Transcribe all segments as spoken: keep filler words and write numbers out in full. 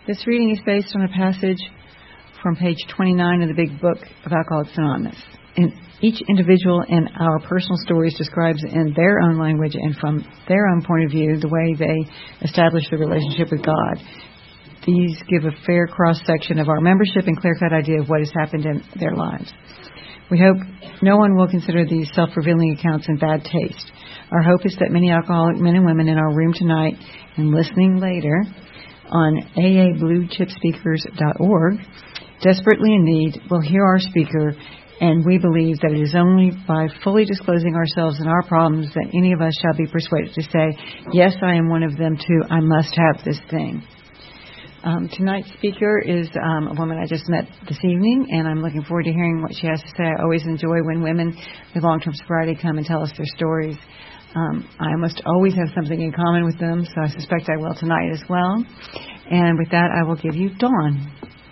This reading is based on a passage from page twenty-nine of the Big Book of Alcoholics Anonymous. And each individual in our personal stories describes in their own language and from their own point of view the way they establish the relationship with God. These give a fair cross-section of our membership and clear-cut idea of what has happened in their lives. We hope no one will consider these self-revealing accounts in bad taste. Our hope is that many alcoholic men and women in our room tonight and listening later on A A blue chip speakers dot org, desperately in need, will hear our speaker, and we believe that it is only by fully disclosing ourselves and our problems that any of us shall be persuaded to say, yes, I am one of them too, I must have this thing. Um, tonight's speaker is um, a woman I just met this evening, and I'm looking forward to hearing what she has to say. I always enjoy when women with long-term sobriety come and tell us their stories. Um, I almost always have something in common with them, so I suspect I will tonight as well. And with that, I will give you Dawn.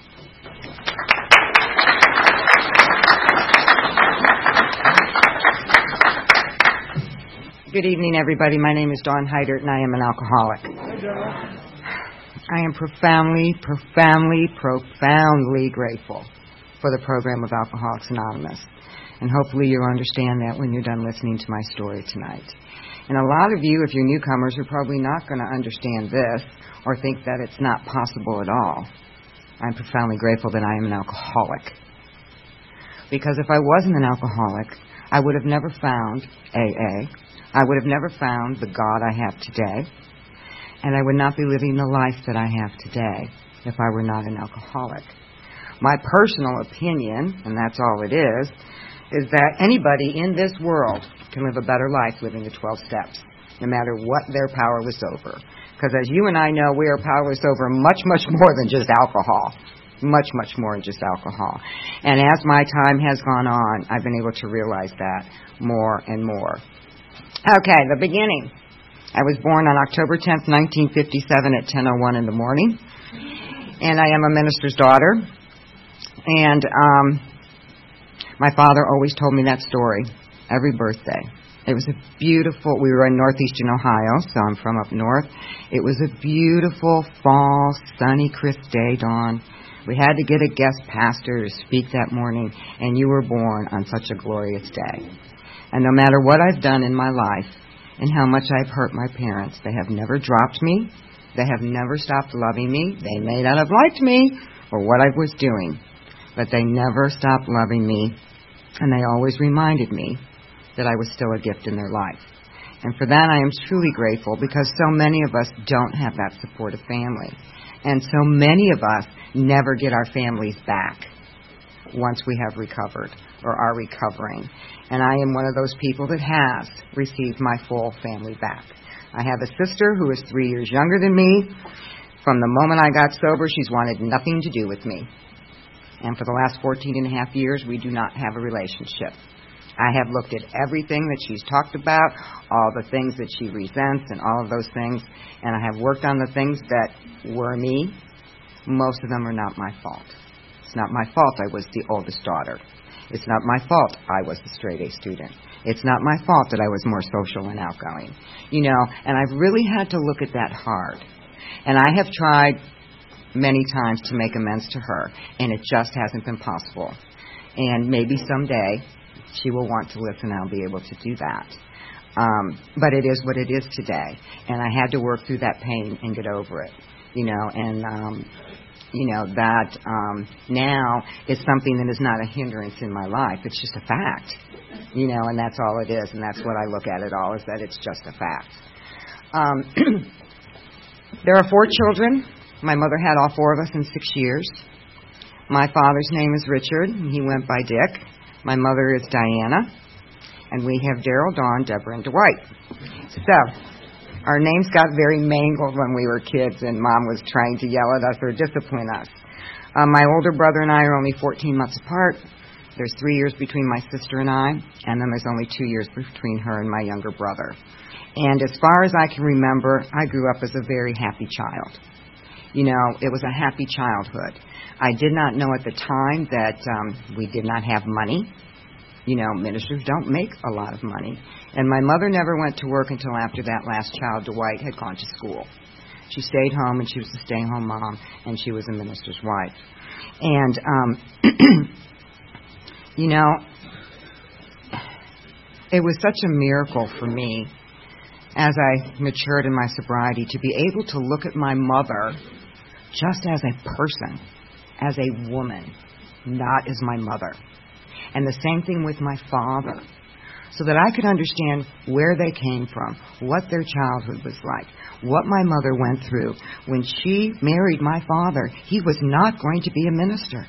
Good evening, everybody. My name is Dawn Heidert, and I am an alcoholic. I am profoundly, profoundly, profoundly grateful for the program of Alcoholics Anonymous. And hopefully you'll understand that when you're done listening to my story tonight. And a lot of you, if you're newcomers, are probably not going to understand this or think that it's not possible at all. I'm profoundly grateful that I am an alcoholic. Because if I wasn't an alcoholic, I would have never found A A. I would have never found the God I have today. And I would not be living the life that I have today if I were not an alcoholic. My personal opinion, and that's all it is, is that anybody in this world can live a better life living the twelve steps, no matter what they're powerless over. Because as you and I know, we are powerless over much, much more than just alcohol. Much, much more than just alcohol. And as my time has gone on, I've been able to realize that more and more. Okay, the beginning. I was born on October tenth, nineteen fifty-seven at ten oh one in the morning. And I am a minister's daughter. And um, my father always told me that story every birthday. It was a beautiful, we were in northeastern Ohio, so I'm from up north. It was a beautiful fall, sunny, crisp day, Dawn. We had to get a guest pastor to speak that morning, and you were born on such a glorious day. And no matter what I've done in my life, and how much I've hurt my parents, they have never dropped me. They have never stopped loving me. They may not have liked me or what I was doing, but they never stopped loving me, and they always reminded me that I was still a gift in their life. And for that I am truly grateful, because so many of us don't have that supportive family. And so many of us never get our families back once we have recovered or are recovering. And I am one of those people that has received my full family back. I have a sister who is three years younger than me. From the moment I got sober, she's wanted nothing to do with me. And for the last fourteen and a half years, we do not have a relationship. I have looked at everything that she's talked about, all the things that she resents and all of those things, and I have worked on the things that were me. Most of them are not my fault. It's not my fault I was the oldest daughter. It's not my fault I was the straight-A student. It's not my fault that I was more social and outgoing. You know, and I've really had to look at that hard. And I have tried many times to make amends to her, and it just hasn't been possible. And maybe someday she will want to listen and I'll be able to do that. Um, but it is what it is today. And I had to work through that pain and get over it. You know, and... Um, You know, that um, now is something that is not a hindrance in my life. It's just a fact, you know, and that's all it is. And that's what I look at it all, is that it's just a fact. Um, there are four children. My mother had all four of us in six years. My father's name is Richard, and he went by Dick. My mother is Diana. And we have Daryl, Dawn, Deborah, and Dwight. So... our names got very mangled when we were kids, and Mom was trying to yell at us or discipline us. Um, my older brother and I are only fourteen months apart. There's three years between my sister and I, and then there's only two years between her and my younger brother. And as far as I can remember, I grew up as a very happy child. You know, it was a happy childhood. I did not know at the time that um, we did not have money. You know, ministers don't make a lot of money. And my mother never went to work until after that last child, Dwight, had gone to school. She stayed home, and she was a stay-home mom, and she was a minister's wife. And, um, you know, it was such a miracle for me as I matured in my sobriety to be able to look at my mother just as a person, as a woman, not as my mother. And the same thing with my father, so that I could understand where they came from, what their childhood was like, what my mother went through. When she married my father, he was not going to be a minister.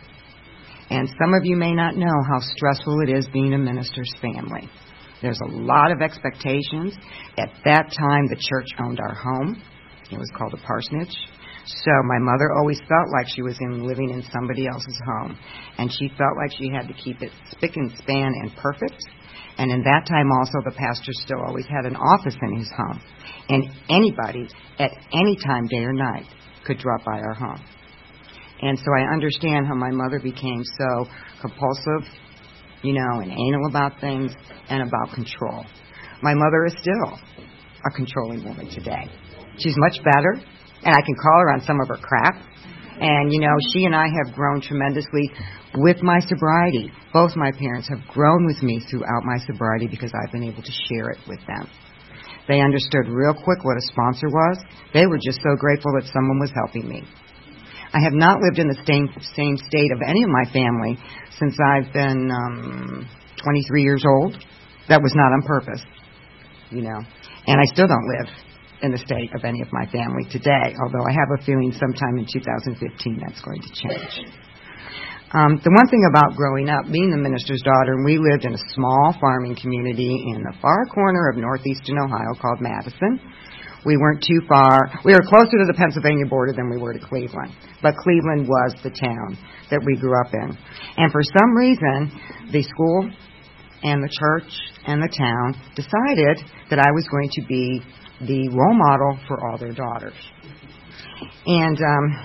And some of you may not know how stressful it is being a minister's family. There's a lot of expectations. At that time, the church owned our home. It was called a parsonage. So my mother always felt like she was in living in somebody else's home. And she felt like she had to keep it spick and span and perfect. And in that time also, the pastor still always had an office in his home. And anybody, at any time, day or night, could drop by our home. And so I understand how my mother became so compulsive, you know, and anal about things and about control. My mother is still a controlling woman today. She's much better, and I can call her on some of her crap. And, you know, she and I have grown tremendously with my sobriety. Both my parents have grown with me throughout my sobriety because I've been able to share it with them. They understood real quick what a sponsor was. They were just so grateful that someone was helping me. I have not lived in the same, same state of any of my family since I've been um, twenty-three years old. That was not on purpose, you know. And I still don't live in the state of any of my family today, although I have a feeling sometime in two thousand fifteen that's going to change. Um, the one thing about growing up, being the minister's daughter, and we lived in a small farming community in the far corner of northeastern Ohio called Madison. We weren't too far. We were closer to the Pennsylvania border than we were to Cleveland. But Cleveland was the town that we grew up in. And for some reason, the school and the church and the town decided that I was going to be the role model for all their daughters. And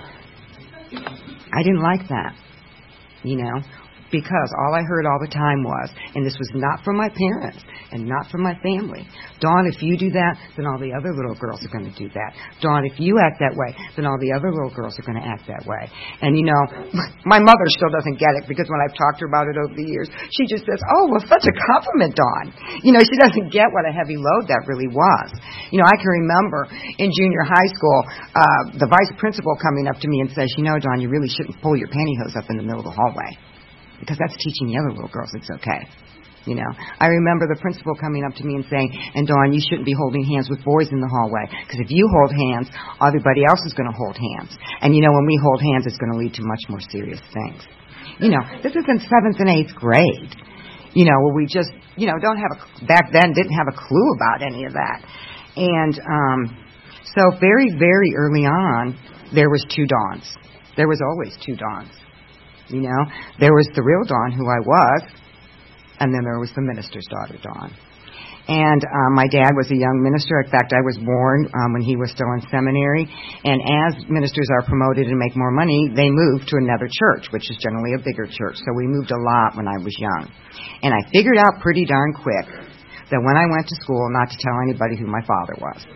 um, I didn't like that, you know, because all I heard all the time was, and this was not from my parents and not from my family, Dawn, if you do that, then all the other little girls are going to do that. Dawn, if you act that way, then all the other little girls are going to act that way. And, you know, my mother still doesn't get it because when I've talked to her about it over the years, she just says, oh, well, such a compliment, Dawn. You know, she doesn't get what a heavy load that really was. You know, I can remember in junior high school, uh, the vice principal coming up to me and says, you know, Dawn, you really shouldn't pull your pantyhose up in the middle of the hallway, because that's teaching the other little girls it's okay. You know, I remember the principal coming up to me and saying, and Dawn, you shouldn't be holding hands with boys in the hallway, because if you hold hands, everybody else is going to hold hands. And, you know, when we hold hands, it's going to lead to much more serious things. You know, this is in seventh and eighth grade, you know, where we just, you know, don't have a, back then didn't have a clue about any of that. And um, so very, very early on, there was two Dawns. There was always two Dawns. You know, there was the real Dawn, who I was, and then there was the minister's daughter, Dawn. And um, my dad was a young minister. In fact, I was born um, when he was still in seminary. And as ministers are promoted and make more money, they move to another church, which is generally a bigger church. So we moved a lot when I was young. And I figured out pretty darn quick that when I went to school, not to tell anybody who my father was.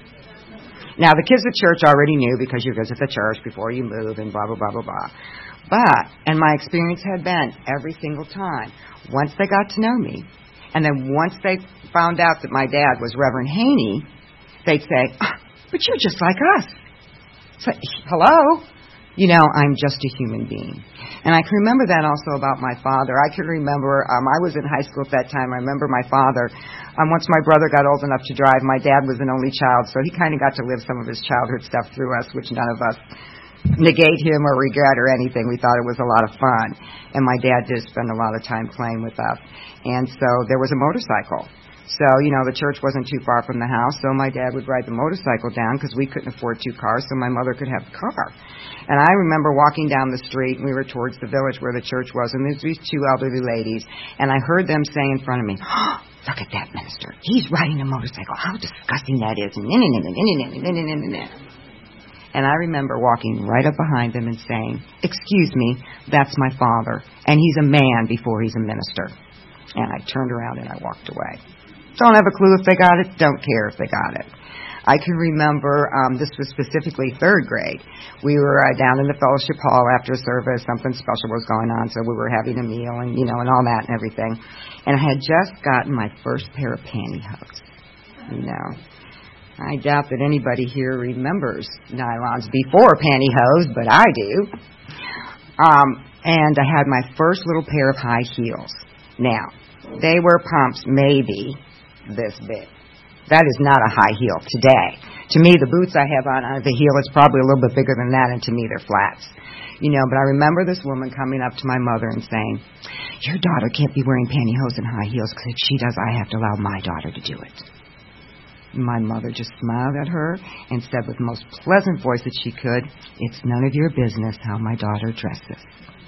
Now, the kids at church already knew because you visit the church before you move and blah, blah, blah, blah, blah. But, and my experience had been every single time, once they got to know me, and then once they found out that my dad was Reverend Haney, they'd say, oh, but you're just like us. So, hello? You know, I'm just a human being. And I can remember that also about my father. I can remember, um, I was in high school at that time. I remember my father, um, once my brother got old enough to drive, my dad was an only child, so he kind of got to live some of his childhood stuff through us, which none of us negate him or regret or anything. We thought it was a lot of fun. And my dad did spend a lot of time playing with us. And so there was a motorcycle. So, you know, the church wasn't too far from the house, so my dad would ride the motorcycle down because we couldn't afford two cars, so my mother could have the car. And I remember walking down the street, and we were towards the village where the church was, and there's these two elderly ladies, and I heard them saying in front of me, oh, look at that minister. He's riding a motorcycle. How disgusting that is. And I remember walking right up behind them and saying, excuse me, that's my father, and he's a man before he's a minister. And I turned around and I walked away. Don't have a clue if they got it. Don't care if they got it. I can remember, um, this was specifically third grade. We were uh, down in the fellowship hall after service. Something special was going on, so we were having a meal and, you know, and all that and everything. And I had just gotten my first pair of pantyhose, you know. I doubt that anybody here remembers nylons before pantyhose, but I do. Um, and I had my first little pair of high heels. Now, they were pumps maybe this big. That is not a high heel today. To me, the boots I have on, on the heel, it's probably a little bit bigger than that, and to me, they're flats. You know, but I remember this woman coming up to my mother and saying, your daughter can't be wearing pantyhose and high heels, because if she does, I have to allow my daughter to do it. My mother just smiled at her and said with the most pleasant voice that she could, it's none of your business how my daughter dresses.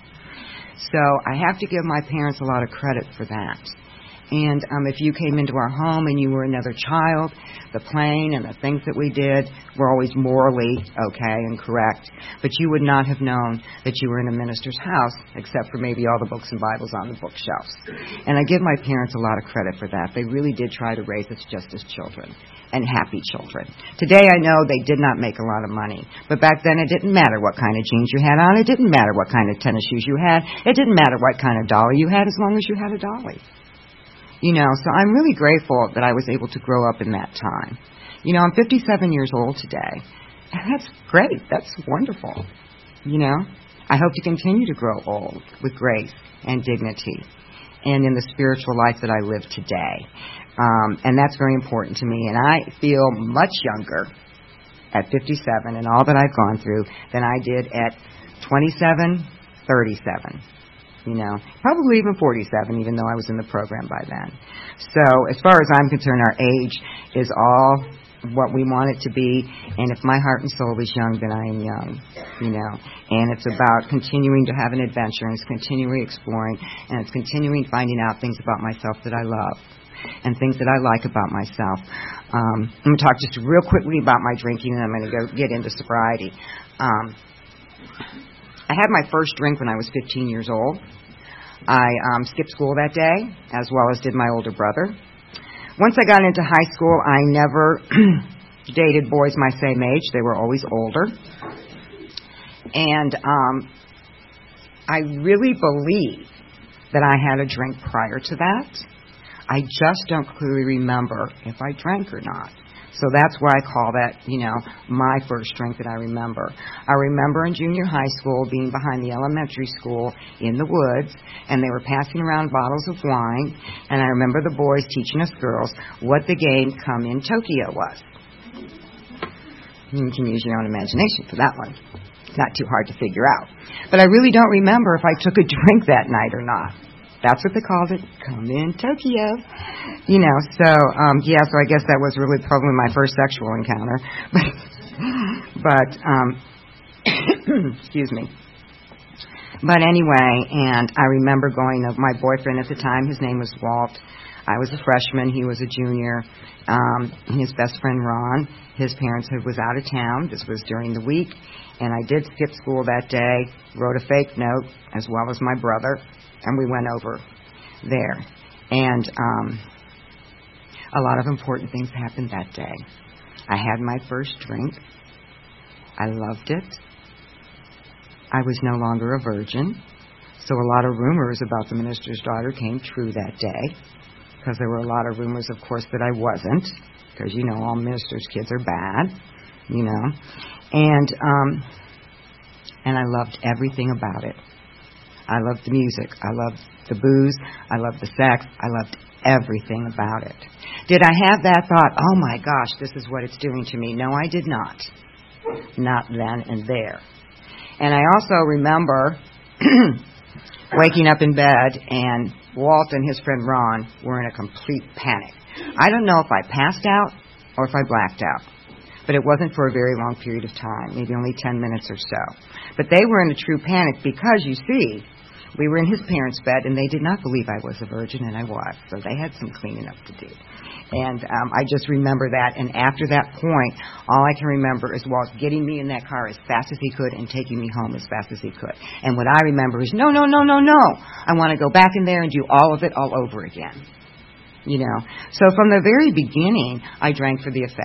So I have to give my parents a lot of credit for that. And um, if you came into our home and you were another child, the playing and the things that we did were always morally okay and correct. But you would not have known that you were in a minister's house, except for maybe all the books and Bibles on the bookshelves. And I give my parents a lot of credit for that. They really did try to raise us just as children, and happy children. Today I know they did not make a lot of money. But back then it didn't matter what kind of jeans you had on. It didn't matter what kind of tennis shoes you had. It didn't matter what kind of dolly you had, as long as you had a dolly. You know, so I'm really grateful that I was able to grow up in that time. You know, I'm fifty-seven years old today. And that's great. That's wonderful. You know, I hope to continue to grow old with grace and dignity and in the spiritual life that I live today. Um, and that's very important to me. And I feel much younger at fifty-seven and all that I've gone through than I did at twenty-seven, thirty-seven. You know, probably even forty-seven, even though I was in the program by then. So as far as I'm concerned, our age is all what we want it to be. And if my heart and soul is young, then I am young, you know. And it's about continuing to have an adventure, and it's continuing exploring, and it's continuing finding out things about myself that I love and things that I like about myself. Um, I'm going to talk just real quickly about my drinking, and I'm going to go get into sobriety. Um I had my first drink when I was fifteen years old. I um, skipped school that day, as well as did my older brother. Once I got into high school, I never dated boys my same age. They were always older. And um, I really believe that I had a drink prior to that. I just don't clearly remember if I drank or not. So that's why I call that, you know, my first drink that I remember. I remember in junior high school being behind the elementary school in the woods, and they were passing around bottles of wine, and I remember the boys teaching us girls what the game Come in Tokyo was. You can use your own imagination for that one. It's not too hard to figure out. But I really don't remember if I took a drink that night or not. That's what they called it, Come in Tokyo. You know, so, um, yeah, so I guess that was really probably my first sexual encounter. But, but um, excuse me. But anyway, and I remember going to my boyfriend at the time. His name was Walt. I was a freshman. He was a junior. Um, his best friend, Ron, his parents was out of town. This was during the week. And I did skip school that day, wrote a fake note, as well as my brother. And we went over there. And um, a lot of important things happened that day. I had my first drink. I loved it. I was no longer a virgin. So a lot of rumors about the minister's daughter came true that day. Because there were a lot of rumors, of course, that I wasn't. Because, you know, all ministers' kids are bad. You know. And, um, and I loved everything about it. I loved the music. I loved the booze. I loved the sex. I loved everything about it. Did I have that thought, oh my gosh, this is what it's doing to me? No, I did not. Not then and there. And I also remember waking up in bed, and Walt and his friend Ron were in a complete panic. I don't know if I passed out or if I blacked out. But it wasn't for a very long period of time, maybe only ten minutes or so. But they were in a true panic because, you see, we were in his parents' bed, and they did not believe I was a virgin, and I was. So they had some cleaning up to do. And um, I just remember that. And after that point, all I can remember is Walt getting me in that car as fast as he could and taking me home as fast as he could. And what I remember is, no, no, no, no, no. I want to go back in there and do all of it all over again. You know. So from the very beginning, I drank for the effect.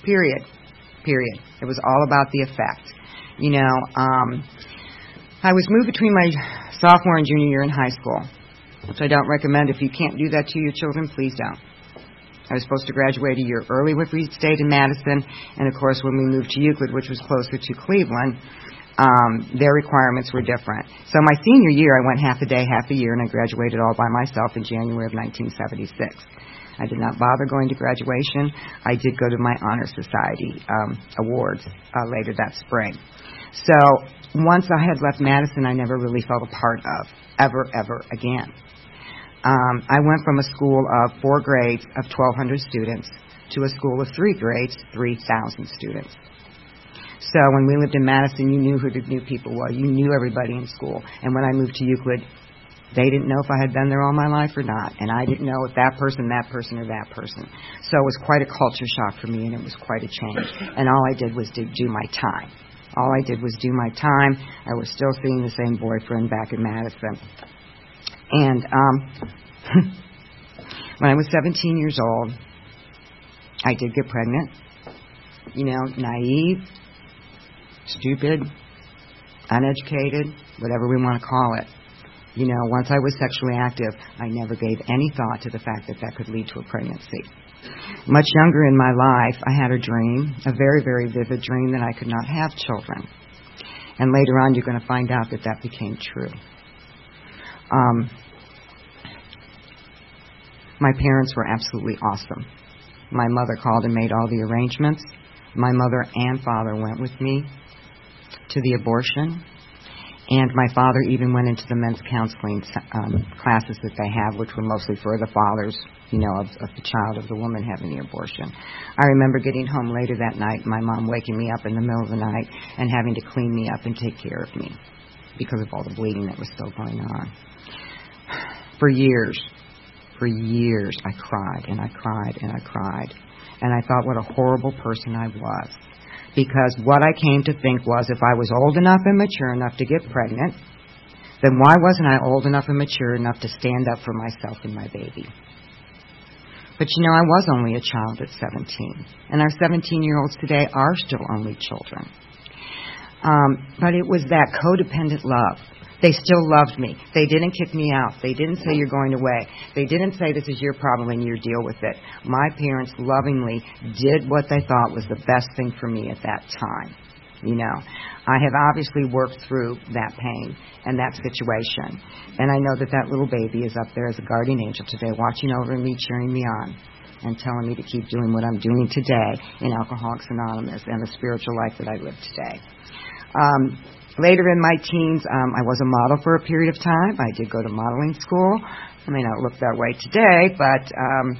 Period. Period. It was all about the effect. You know, um, I was moved between my sophomore and junior year in high school, which I don't recommend. If you can't do that to your children, please don't. I was supposed to graduate a year early with Reed State in Madison, and of course when we moved to Euclid, which was closer to Cleveland, um, their requirements were different. So my senior year, I went half a day, half a year, and I graduated all by myself in January of nineteen seventy-six. I did not bother going to graduation. I did go to my Honor Society um, awards uh, later that spring. So once I had left Madison, I never really felt a part of, ever, ever again. Um, I went from a school of four grades of twelve hundred students to a school of three grades, three thousand students. So when we lived in Madison, you knew who the new people were. You knew everybody in school. And when I moved to Euclid, they didn't know if I had been there all my life or not. And I didn't know if that person, that person, or that person. So it was quite a culture shock for me, and it was quite a change. And all I did was to do my time. All I did was do my time. I was still seeing the same boyfriend back in Madison. And um, when I was seventeen years old, I did get pregnant. You know, naive, stupid, uneducated, whatever we want to call it. You know, once I was sexually active, I never gave any thought to the fact that that could lead to a pregnancy. Much younger in my life, I had a dream, a very, very vivid dream, that I could not have children. And later on, you're going to find out that that became true. Um, my parents were absolutely awesome. My mother called and made all the arrangements. My mother and father went with me to the abortion. And my father even went into the men's counseling um, classes that they have, which were mostly for the fathers, you know, of, of the child, of the woman having the abortion. I remember getting home later that night, my mom waking me up in the middle of the night and having to clean me up and take care of me because of all the bleeding that was still going on. For years, for years, I cried and I cried and I cried. And I thought what a horrible person I was. Because what I came to think was, if I was old enough and mature enough to get pregnant, then why wasn't I old enough and mature enough to stand up for myself and my baby? But you know, I was only a child at seventeen. And our seventeen-year-olds today are still only children. Um, but it was that codependent love. They still loved me. They didn't kick me out. They didn't say you're going away. They didn't say this is your problem and you deal with it. My parents lovingly did what they thought was the best thing for me at that time. You know, I have obviously worked through that pain and that situation. And I know that that little baby is up there as a guardian angel today, watching over me, cheering me on, and telling me to keep doing what I'm doing today in Alcoholics Anonymous and the spiritual life that I live today. Um, Later in my teens, um, I was a model for a period of time. I did go to modeling school. I may not look that way today, but, um,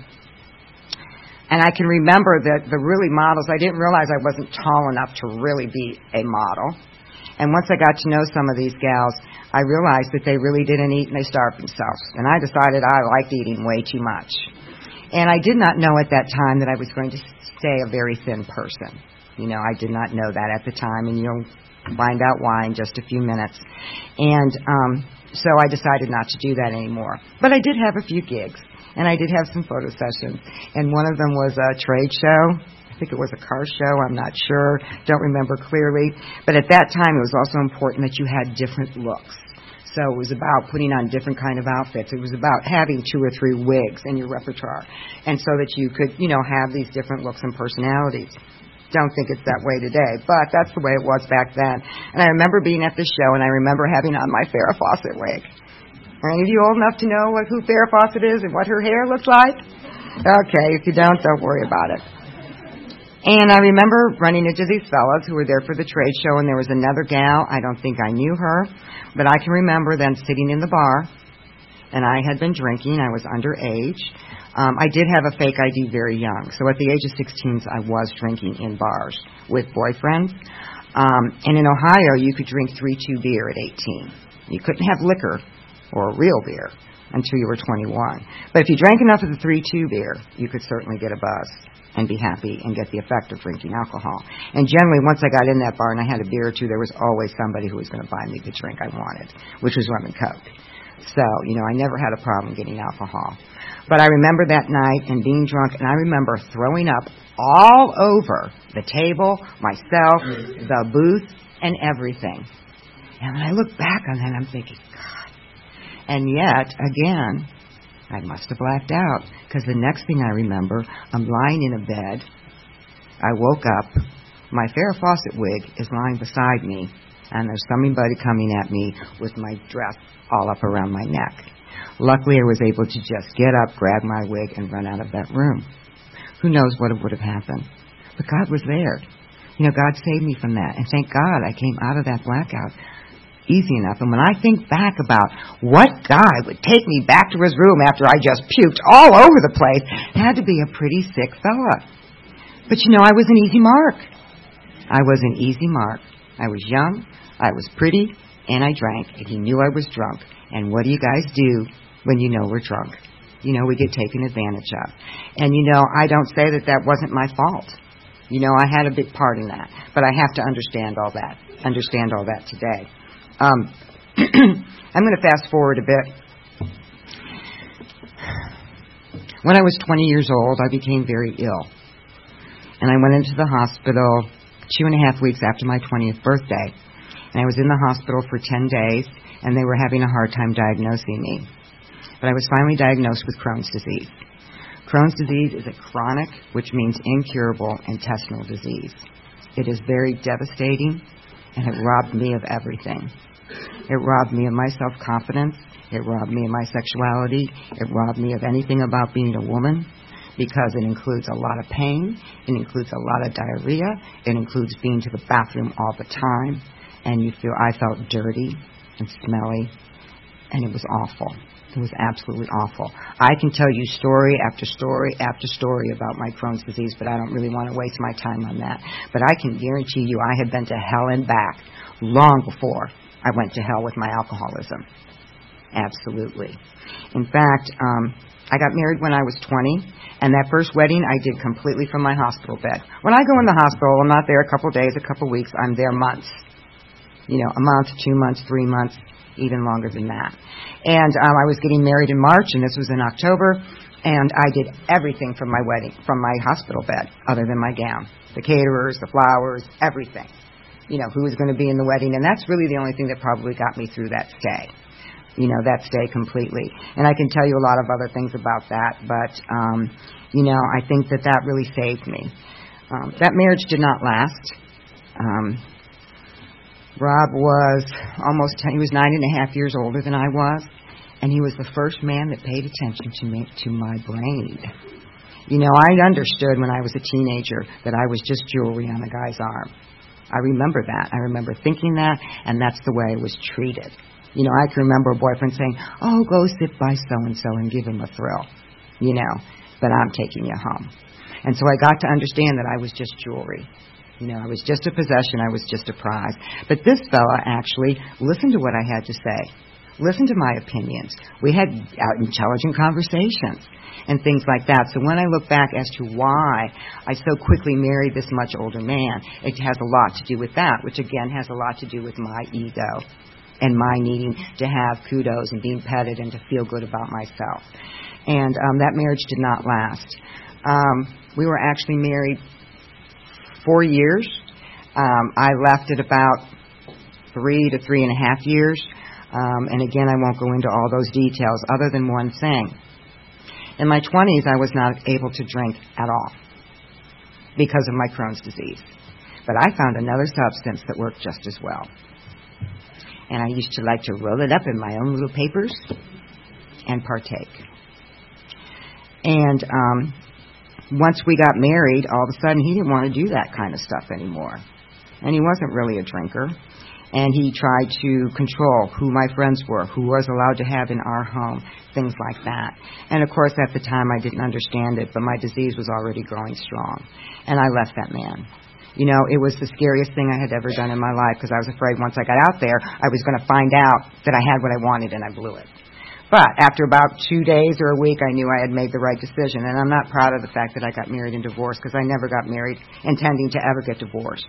and I can remember that the really models, I didn't realize I wasn't tall enough to really be a model. And once I got to know some of these gals, I realized that they really didn't eat and they starved themselves. And I decided I liked eating way too much. And I did not know at that time that I was going to stay a very thin person. You know, I did not know that at the time, and you'll find out why in just a few minutes. And um, so I decided not to do that anymore. But I did have a few gigs, and I did have some photo sessions. And one of them was a trade show. I think it was a car show. I'm not sure. Don't remember clearly. But at that time, it was also important that you had different looks. So it was about putting on different kind of outfits. It was about having two or three wigs in your repertoire, and so that you could, you know, have these different looks and personalities. Don't think it's that way today, but that's the way it was back then. And I remember being at the show, and I remember having on my Farrah Fawcett wig. Are any of you old enough to know what, who Farrah Fawcett is and what her hair looks like? Okay, if you don't, don't worry about it. And I remember running into these fellas who were there for the trade show, and there was another gal. I don't think I knew her, but I can remember them sitting in the bar, and I had been drinking. I was underage. Um, I did have a fake I D very young. So at the age of sixteen, I was drinking in bars with boyfriends. Um, and in Ohio, you could drink three two beer at eighteen. You couldn't have liquor or real beer until you were twenty-one. But if you drank enough of the three two beer, you could certainly get a buzz and be happy and get the effect of drinking alcohol. And generally, once I got in that bar and I had a beer or two, there was always somebody who was going to buy me the drink I wanted, which was rum and coke. So, you know, I never had a problem getting alcohol. But I remember that night and being drunk, and I remember throwing up all over the table, myself, the booth, and everything. And when I look back on that, I'm thinking, God. And yet, again, I must have blacked out, because the next thing I remember, I'm lying in a bed. I woke up. My Farrah Fawcett wig is lying beside me, and there's somebody coming at me with my dress all up around my neck. Luckily, I was able to just get up, grab my wig, and run out of that room. Who knows what would have happened? But God was there. You know, God saved me from that. And thank God I came out of that blackout easy enough. And when I think back about what guy would take me back to his room after I just puked all over the place, it had to be a pretty sick fella. But, you know, I was an easy mark. I was an easy mark. I was young, I was pretty, and I drank. And he knew I was drunk. And what do you guys do when you know we're drunk? You know, we get taken advantage of. And, you know, I don't say that that wasn't my fault. You know, I had a big part in that. But I have to understand all that, understand all that today. Um, I'm going to fast forward a bit. When I was twenty years old, I became very ill. And I went into the hospital two and a half weeks after my twentieth birthday. And I was in the hospital for ten days, and they were having a hard time diagnosing me. But I was finally diagnosed with Crohn's disease. Crohn's disease is a chronic, which means incurable, intestinal disease. It is very devastating, and it robbed me of everything. It robbed me of my self-confidence. It robbed me of my sexuality. It robbed me of anything about being a woman, because it includes a lot of pain. It includes a lot of diarrhea. It includes being to the bathroom all the time. And you feel, I felt dirty and smelly, and it was awful. It was absolutely awful. I can tell you story after story after story about my Crohn's disease, but I don't really want to waste my time on that. But I can guarantee you I had been to hell and back long before I went to hell with my alcoholism. Absolutely. In fact, um, I got married when I was twenty, and that first wedding I did completely from my hospital bed. When I go in the hospital, I'm not there a couple days, a couple weeks. I'm there months. You know, a month, two months, three months, even longer than that. And um, I was getting married in March, and this was in October, and I did everything from my wedding, from my hospital bed, other than my gown. The caterers, the flowers, everything. You know, who was going to be in the wedding, and that's really the only thing that probably got me through that stay. You know, that stay completely. And I can tell you a lot of other things about that, but, um, you know, I think that that really saved me. Um, that marriage did not last. Um, Rob was almost ten, he was nine and a half years older than I was, and he was the first man that paid attention to me, to my brain. You know, I understood when I was a teenager that I was just jewelry on a guy's arm. I remember that. I remember thinking that, and that's the way I was treated. You know, I can remember a boyfriend saying, oh, go sit by so-and-so and give him a thrill, you know, but I'm taking you home. And so I got to understand that I was just jewelry. You know, I was just a possession. I was just a prize. But this fella actually listened to what I had to say, listened to my opinions. We had intelligent conversations and things like that. So when I look back as to why I so quickly married this much older man, it has a lot to do with that, which again has a lot to do with my ego and my needing to have kudos and being petted and to feel good about myself. And um, that marriage did not last. Um, we were actually married four years. Um, I left at about three to three and a half years. Um, and again, I won't go into all those details other than one thing. In my twenties, I was not able to drink at all because of my Crohn's disease. But I found another substance that worked just as well. And I used to like to roll it up in my own little papers and partake. And um, once we got married, all of a sudden he didn't want to do that kind of stuff anymore. And he wasn't really a drinker. And he tried to control who my friends were, who was allowed to have in our home, things like that. And, of course, at the time I didn't understand it, but my disease was already growing strong. And I left that man. You know, it was the scariest thing I had ever done in my life because I was afraid once I got out there, I was going to find out that I had what I wanted and I blew it. But after about two days or a week, I knew I had made the right decision. And I'm not proud of the fact that I got married and divorced because I never got married intending to ever get divorced.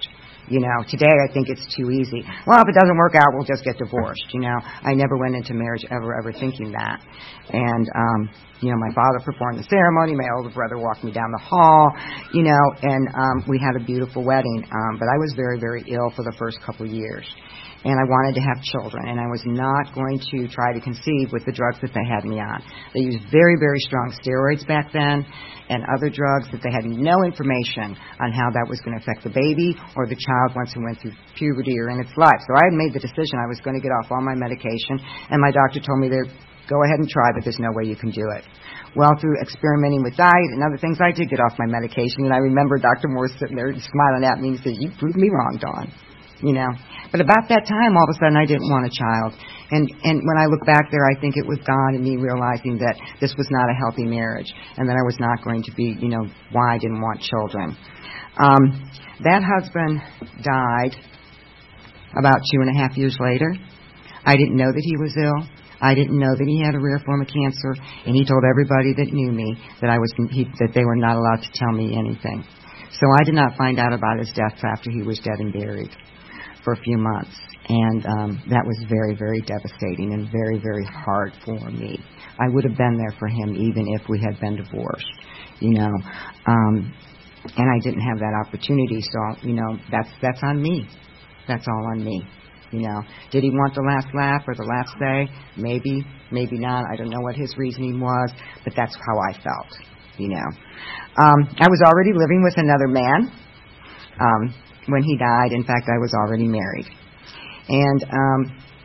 You know, today I think it's too easy. Well, if it doesn't work out, we'll just get divorced. You know, I never went into marriage ever, ever thinking that. And, um, you know, my father performed the ceremony. My older brother walked me down the hall, you know, and um, we had a beautiful wedding. Um, but I was very, very ill for the first couple of years. And I wanted to have children, and I was not going to try to conceive with the drugs that they had me on. They used very, very strong steroids back then and other drugs that they had no information on how that was going to affect the baby or the child once it went through puberty or in its life. So I had made the decision I was going to get off all my medication, and my doctor told me to go ahead and try, but there's no way you can do it. Well, through experimenting with diet and other things, I did get off my medication, and I remember Doctor Moore sitting there smiling at me and said, "You proved me wrong, Dawn." You know, but about that time, all of a sudden, I didn't want a child. And and when I look back there, I think it was God and me realizing that this was not a healthy marriage and that I was not going to be, you know, why I didn't want children. Um, that husband died about two and a half years later. I didn't know that he was ill. I didn't know that he had a rare form of cancer, and he told everybody that knew me that I was he, that they were not allowed to tell me anything. So I did not find out about his death after he was dead and buried for a few months, and um, that was very, very devastating and very, very hard for me. I would have been there for him even if we had been divorced, you know, um, and I didn't have that opportunity, so, you know, that's that's on me. That's all on me, you know. Did he want the last laugh or the last say? Maybe, maybe not. I don't know what his reasoning was, but that's how I felt, you know. Um, I was already living with another man. Um, When he died, in fact, I was already married. And um,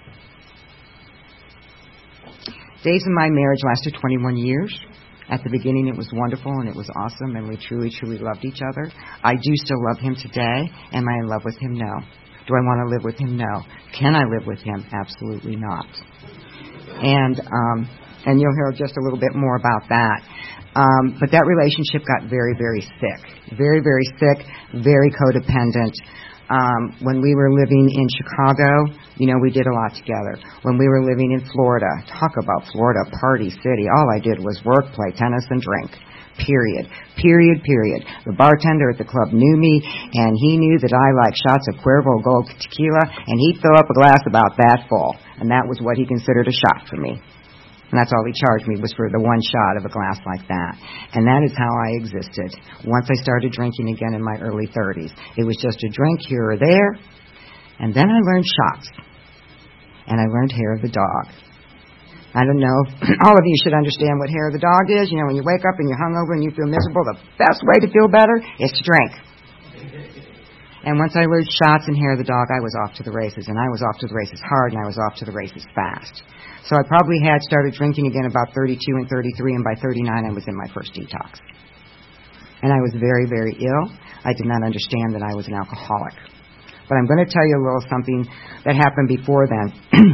days of my marriage lasted twenty-one years. At the beginning, it was wonderful and it was awesome, and we truly, truly loved each other. I do still love him today. Am I in love with him? No. Do I want to live with him? No. Can I live with him? Absolutely not. And um, and you'll hear just a little bit more about that. Um, but that relationship got very, very sick. Very, very sick, very codependent. Um, when we were living in Chicago, you know, we did a lot together. When we were living in Florida, talk about Florida, party city. All I did was work, play tennis, and drink. Period. Period, period. The bartender at the club knew me, and he knew that I liked shots of Cuervo Gold tequila, and he'd fill up a glass about that full. And that was what he considered a shot for me. And that's all he charged me, was for the one shot of a glass like that. And that is how I existed. Once I started drinking again in my early thirties, it was just a drink here or there. And then I learned shots. And I learned hair of the dog. I don't know, all of you should understand what hair of the dog is. You know, when you wake up and you're hungover and you feel miserable, the best way to feel better is to drink. And once I learned shots and hair of the dog, I was off to the races. And I was off to the races hard, and I was off to the races fast. So I probably had started drinking again about thirty-two and thirty-three, and by thirty-nine I was in my first detox. And I was very, very ill. I did not understand that I was an alcoholic. But I'm going to tell you a little something that happened before then.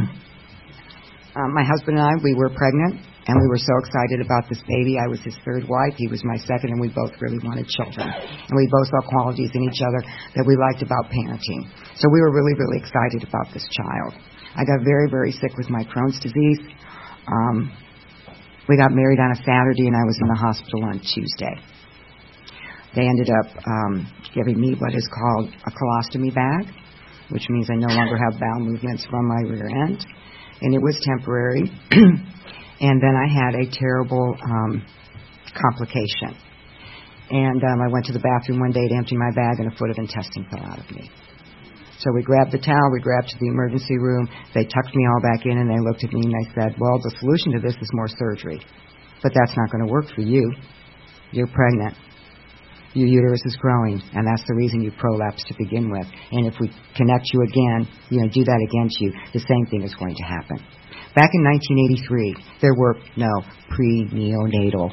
um, my husband and I, we were pregnant, and we were so excited about this baby. I was his third wife. He was my second, and we both really wanted children. And we both saw qualities in each other that we liked about parenting. So we were really, really excited about this child. I got very, very sick with my Crohn's disease. Um, we got married on a Saturday, and I was in the hospital on Tuesday. They ended up um, giving me what is called a colostomy bag, which means I no longer have bowel movements from my rear end. And it was temporary. And then I had a terrible um, complication. And um, I went to the bathroom one day to empty my bag, and a foot of intestine fell out of me. So we grabbed the towel, we grabbed to the emergency room, they tucked me all back in, and they looked at me and they said, well, the solution to this is more surgery. But that's not going to work for you. You're pregnant. Your uterus is growing, and that's the reason you prolapsed to begin with. And if we connect you again, you know, do that again to you, the same thing is going to happen. Back in nineteen eighty-three, there were no pre-neonatal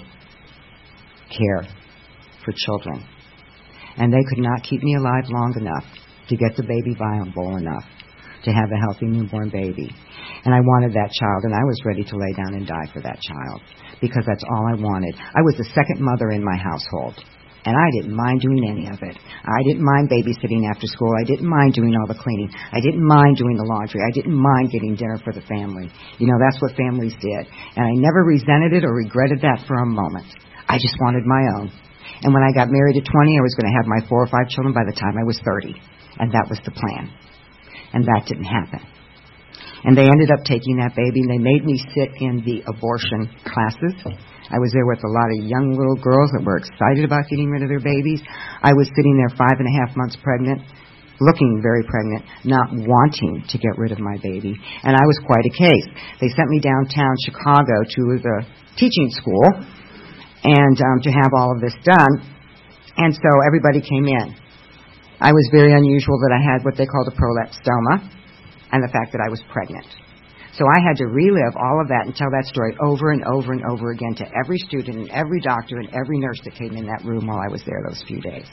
care for children. And they could not keep me alive long enough to get the baby viable enough to have a healthy newborn baby. And I wanted that child, and I was ready to lay down and die for that child because that's all I wanted. I was the second mother in my household, and I didn't mind doing any of it. I didn't mind babysitting after school. I didn't mind doing all the cleaning. I didn't mind doing the laundry. I didn't mind getting dinner for the family. You know, that's what families did. And I never resented it or regretted that for a moment. I just wanted my own. And when I got married at twenty, I was going to have my four or five children by the time I was thirty. And that was the plan. And that didn't happen. And they ended up taking that baby, and they made me sit in the abortion classes. I was there with a lot of young little girls that were excited about getting rid of their babies. I was sitting there five and a half months pregnant, looking very pregnant, not wanting to get rid of my baby. And I was quite a case. They sent me downtown Chicago to the teaching school and um, to have all of this done. And so everybody came in. I was very unusual that I had what they called a prolapsoma and the fact that I was pregnant. So I had to relive all of that and tell that story over and over and over again to every student and every doctor and every nurse that came in that room while I was there those few days.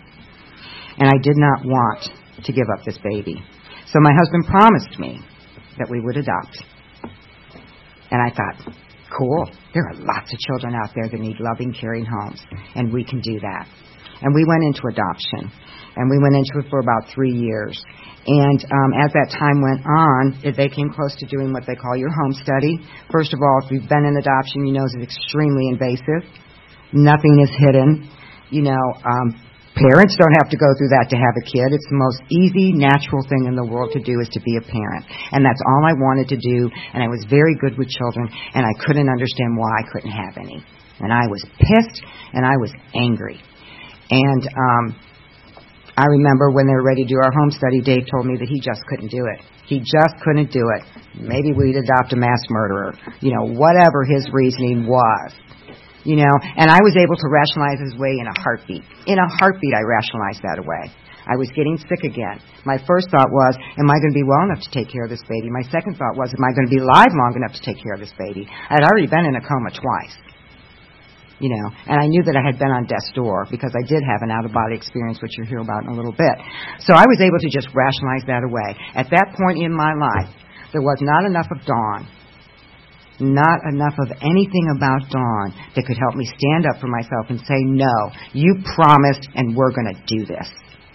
And I did not want to give up this baby. So my husband promised me that we would adopt. And I thought, cool, there are lots of children out there that need loving, caring homes, and we can do that. And we went into adoption. And we went into it for about three years. And um, as that time went on, they came close to doing what they call your home study. First of all, if you've been in adoption, you know it's extremely invasive. Nothing is hidden. You know, um, parents don't have to go through that to have a kid. It's the most easy, natural thing in the world to do is to be a parent. And that's all I wanted to do. And I was very good with children, and I couldn't understand why I couldn't have any. And I was pissed, and I was angry. And um I remember when they were ready to do our home study, Dave told me that he just couldn't do it. He just couldn't do it. Maybe we'd adopt a mass murderer. You know, whatever his reasoning was. You know, and I was able to rationalize his way in a heartbeat. In a heartbeat, I rationalized that away. I was getting sick again. My first thought was, am I going to be well enough to take care of this baby? My second thought was, am I going to be alive long enough to take care of this baby? I'd already been in a coma twice. You know, and I knew that I had been on death's door because I did have an out-of-body experience, which you'll hear about in a little bit. So I was able to just rationalize that away. At that point in my life, there was not enough of Dawn, not enough of anything about Dawn that could help me stand up for myself and say, no, you promised and we're going to do this.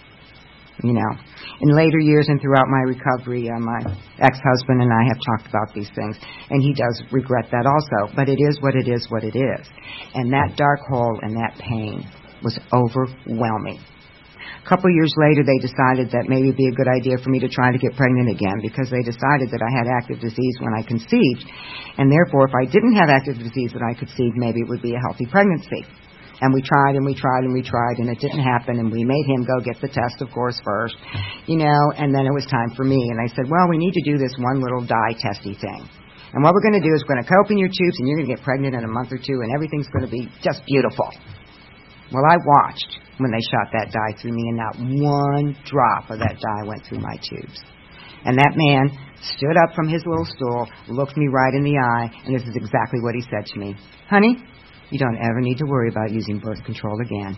You know, in later years and throughout my recovery, uh, my ex-husband and I have talked about these things, and he does regret that also. But it is what it is, what it is. And that dark hole and that pain was overwhelming. A couple years later, they decided that maybe it'd be a good idea for me to try to get pregnant again because they decided that I had active disease when I conceived. And therefore, if I didn't have active disease when I conceived, maybe it would be a healthy pregnancy. And we tried and we tried and we tried, and it didn't happen, and we made him go get the test, of course, first, you know, and then it was time for me. And I said, well, we need to do this one little dye testy thing. And what we're going to do is we're going to open your tubes, and you're going to get pregnant in a month or two, and everything's going to be just beautiful. Well, I watched when they shot that dye through me, and not one drop of that dye went through my tubes. And that man stood up from his little stool, looked me right in the eye, and this is exactly what he said to me. Honey, you don't ever need to worry about using birth control again.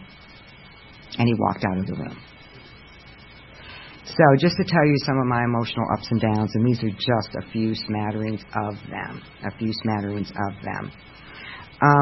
And he walked out of the room. So just to tell you some of my emotional ups and downs, and these are just a few smatterings of them, a few smatterings of them. Um,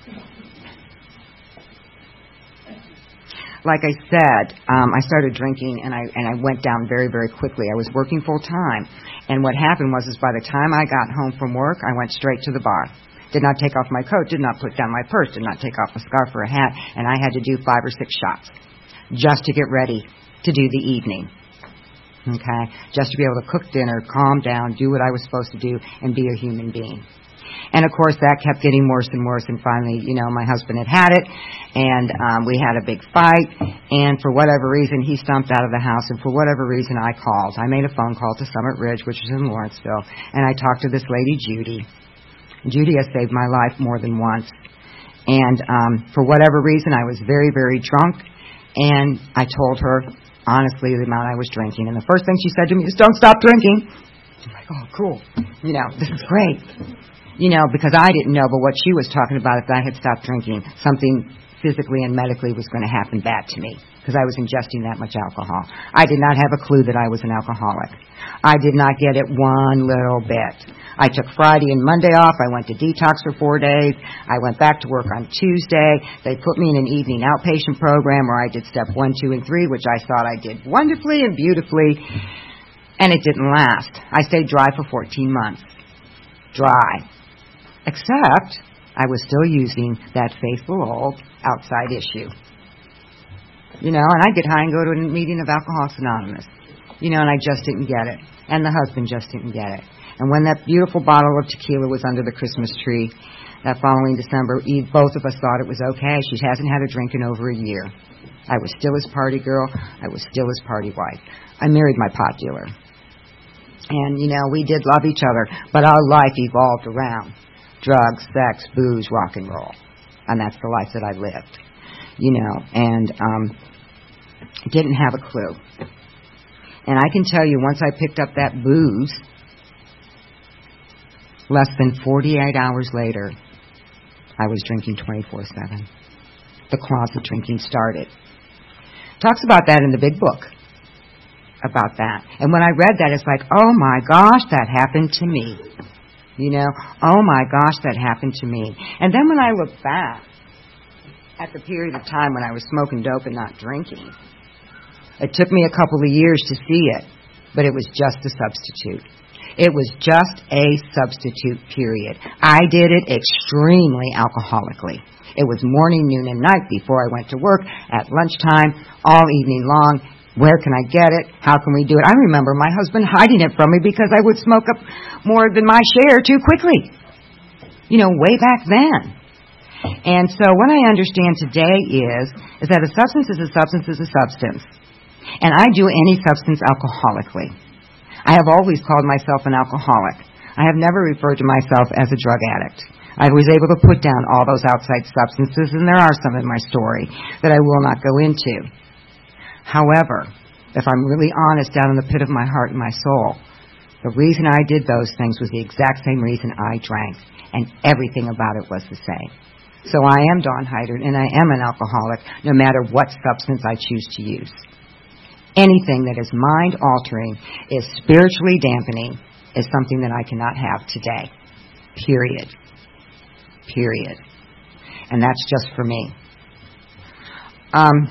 like I said, um, I started drinking, and I and I went down very, very quickly. I was working full time, and what happened was, is by the time I got home from work, I went straight to the bar. Did not take off my coat, did not put down my purse, did not take off a scarf or a hat, and I had to do five or six shots just to get ready to do the evening. Okay? Just to be able to cook dinner, calm down, do what I was supposed to do, and be a human being. And, of course, that kept getting worse and worse, and finally, you know, my husband had had it, and um, we had a big fight, and for whatever reason, he stomped out of the house, and for whatever reason, I called. I made a phone call to Summit Ridge, which is in Lawrenceville, and I talked to this lady, Judy. Judy has saved my life more than once. And um, for whatever reason, I was very, very drunk. And I told her, honestly, the amount I was drinking. And the first thing she said to me is, don't stop drinking. I'm like, oh, cool. You know, this is great. You know, because I didn't know, but what she was talking about, if I had stopped drinking, something physically and medically was going to happen bad to me because I was ingesting that much alcohol. I did not have a clue that I was an alcoholic. I did not get it one little bit. I took Friday and Monday off. I went to detox for four days. I went back to work on Tuesday. They put me in an evening outpatient program where I did step one, two, and three, which I thought I did wonderfully and beautifully, and it didn't last. I stayed dry for fourteen months. Dry. Except I was still using that faithful old outside issue. You know, and I'd get high and go to a meeting of Alcoholics Anonymous. You know, and I just didn't get it. And the husband just didn't get it. And when that beautiful bottle of tequila was under the Christmas tree that following December, both of us thought it was okay. She hasn't had a drink in over a year. I was still his party girl. I was still his party wife. I married my pot dealer. And, you know, we did love each other, but our life evolved around drugs, sex, booze, rock and roll. And that's the life that I lived, you know, and um, didn't have a clue. And I can tell you, once I picked up that booze, less than forty-eight hours later, I was drinking twenty-four seven. The closet drinking started. Talks about that in the big book, about that. And when I read that, it's like, oh my gosh, that happened to me. You know, oh my gosh, that happened to me. And then when I look back at the period of time when I was smoking dope and not drinking, it took me a couple of years to see it, but it was just a substitute. It was just a substitute, period. I did it extremely alcoholically. It was morning, noon, and night before I went to work, at lunchtime, all evening long. Where can I get it? How can we do it? I remember my husband hiding it from me because I would smoke up more than my share too quickly. You know, way back then. And so what I understand today is, is that a substance is a substance is a substance. And I do any substance alcoholically. I have always called myself an alcoholic. I have never referred to myself as a drug addict. I was able to put down all those outside substances, and there are some in my story that I will not go into. However, if I'm really honest down in the pit of my heart and my soul, the reason I did those things was the exact same reason I drank, and everything about it was the same. So I am Dawn Heidert, and I am an alcoholic, no matter what substance I choose to use. Anything that is mind-altering, is spiritually dampening, is something that I cannot have today. Period. Period. And that's just for me. Um,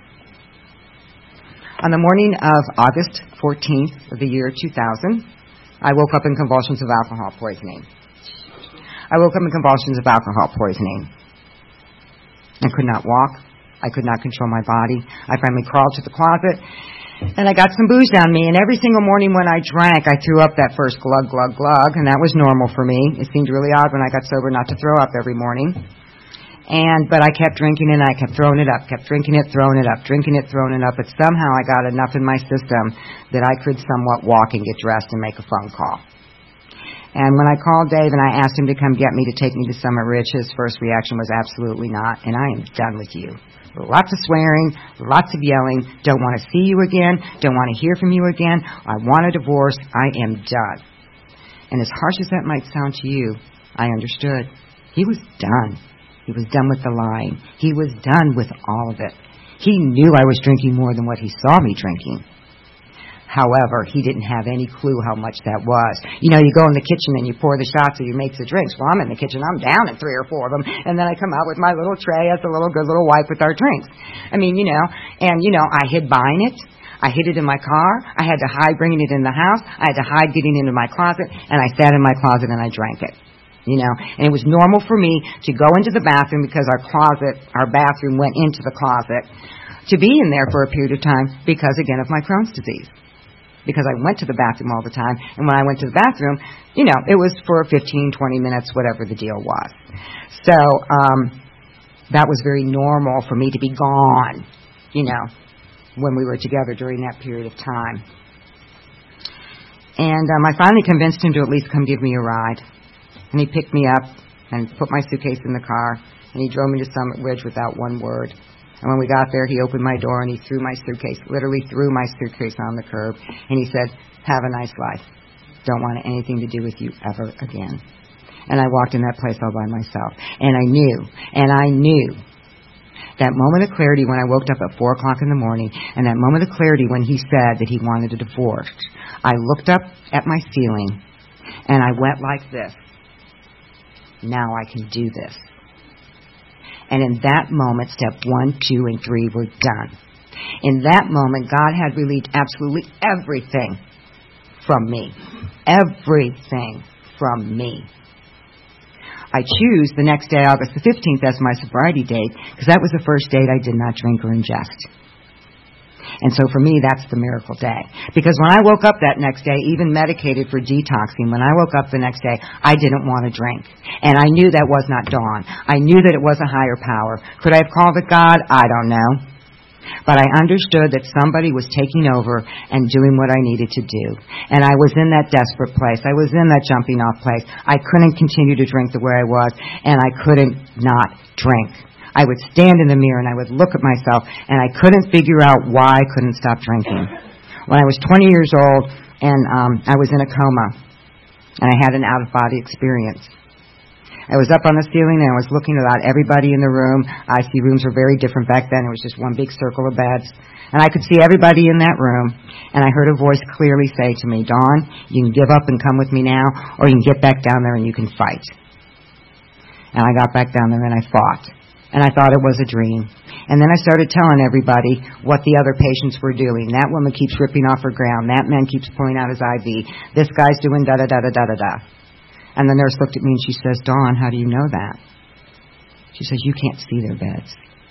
on the morning of August fourteenth of the year two thousand, I woke up in convulsions of alcohol poisoning. I woke up in convulsions of alcohol poisoning. I could not walk. I could not control my body. I finally crawled to the closet, and I got some booze down me. And every single morning when I drank, I threw up that first glug, glug, glug, and that was normal for me. It seemed really odd when I got sober not to throw up every morning. And but I kept drinking and I kept throwing it up, kept drinking it, throwing it up, drinking it, throwing it up. But somehow I got enough in my system that I could somewhat walk and get dressed and make a phone call. And when I called Dave and I asked him to come get me to take me to Summit Ridge, his first reaction was absolutely not, and I am done with you. Lots of swearing, lots of yelling, don't want to see you again, don't want to hear from you again, I want a divorce, I am done. And as harsh as that might sound to you, I understood. He was done. He was done with the lying. He was done with all of it. He knew I was drinking more than what he saw me drinking. However, he didn't have any clue how much that was. You know, you go in the kitchen and you pour the shots or you make the drinks. Well, I'm in the kitchen, I'm down at three or four of them, and then I come out with my little tray as a little good little wife with our drinks. I mean, you know, and, you know, I hid buying it. I hid it in my car. I had to hide bringing it in the house. I had to hide getting into my closet, and I sat in my closet and I drank it. You know, and it was normal for me to go into the bathroom because our closet, our bathroom went into the closet, to be in there for a period of time because, again, of my Crohn's disease. Because I went to the bathroom all the time, and when I went to the bathroom, you know, it was for fifteen, twenty minutes, whatever the deal was. So um, that was very normal for me to be gone, you know, when we were together during that period of time. And um, I finally convinced him to at least come give me a ride. And he picked me up and put my suitcase in the car, and he drove me to Summit Ridge without one word. And when we got there, he opened my door and he threw my suitcase, literally threw my suitcase on the curb. And he said, have a nice life. Don't want anything to do with you ever again. And I walked in that place all by myself. And I knew, and I knew that moment of clarity when I woke up at four o'clock in the morning, and that moment of clarity when he said that he wanted a divorce. I looked up at my ceiling and I went like this. Now I can do this. And in that moment, step one, two, and three were done. In that moment, God had relieved absolutely everything from me. Everything from me. I choose the next day, August the fifteenth, as my sobriety date, because that was the first date I did not drink or ingest. And so for me, that's the miracle day. Because when I woke up that next day, even medicated for detoxing, when I woke up the next day, I didn't want to drink. And I knew that was not Dawn. I knew that it was a higher power. Could I have called it God? I don't know. But I understood that somebody was taking over and doing what I needed to do. And I was in that desperate place. I was in that jumping off place. I couldn't continue to drink the way I was, and I couldn't not drink. I would stand in the mirror and I would look at myself, and I couldn't figure out why I couldn't stop drinking. When I was twenty years old, and um, I was in a coma, and I had an out-of-body experience. I was up on the ceiling and I was looking about everybody in the room. I C rooms were very different back then. It was just one big circle of beds. And I could see everybody in that room. And I heard a voice clearly say to me, Dawn, you can give up and come with me now, or you can get back down there and you can fight. And I got back down there and I fought. And I thought it was a dream. And then I started telling everybody what the other patients were doing. That woman keeps ripping off her gown. That man keeps pulling out his I V. This guy's doing da-da-da-da-da-da-da. And the nurse looked at me and she says, Dawn, how do you know that? She says, you can't see their beds.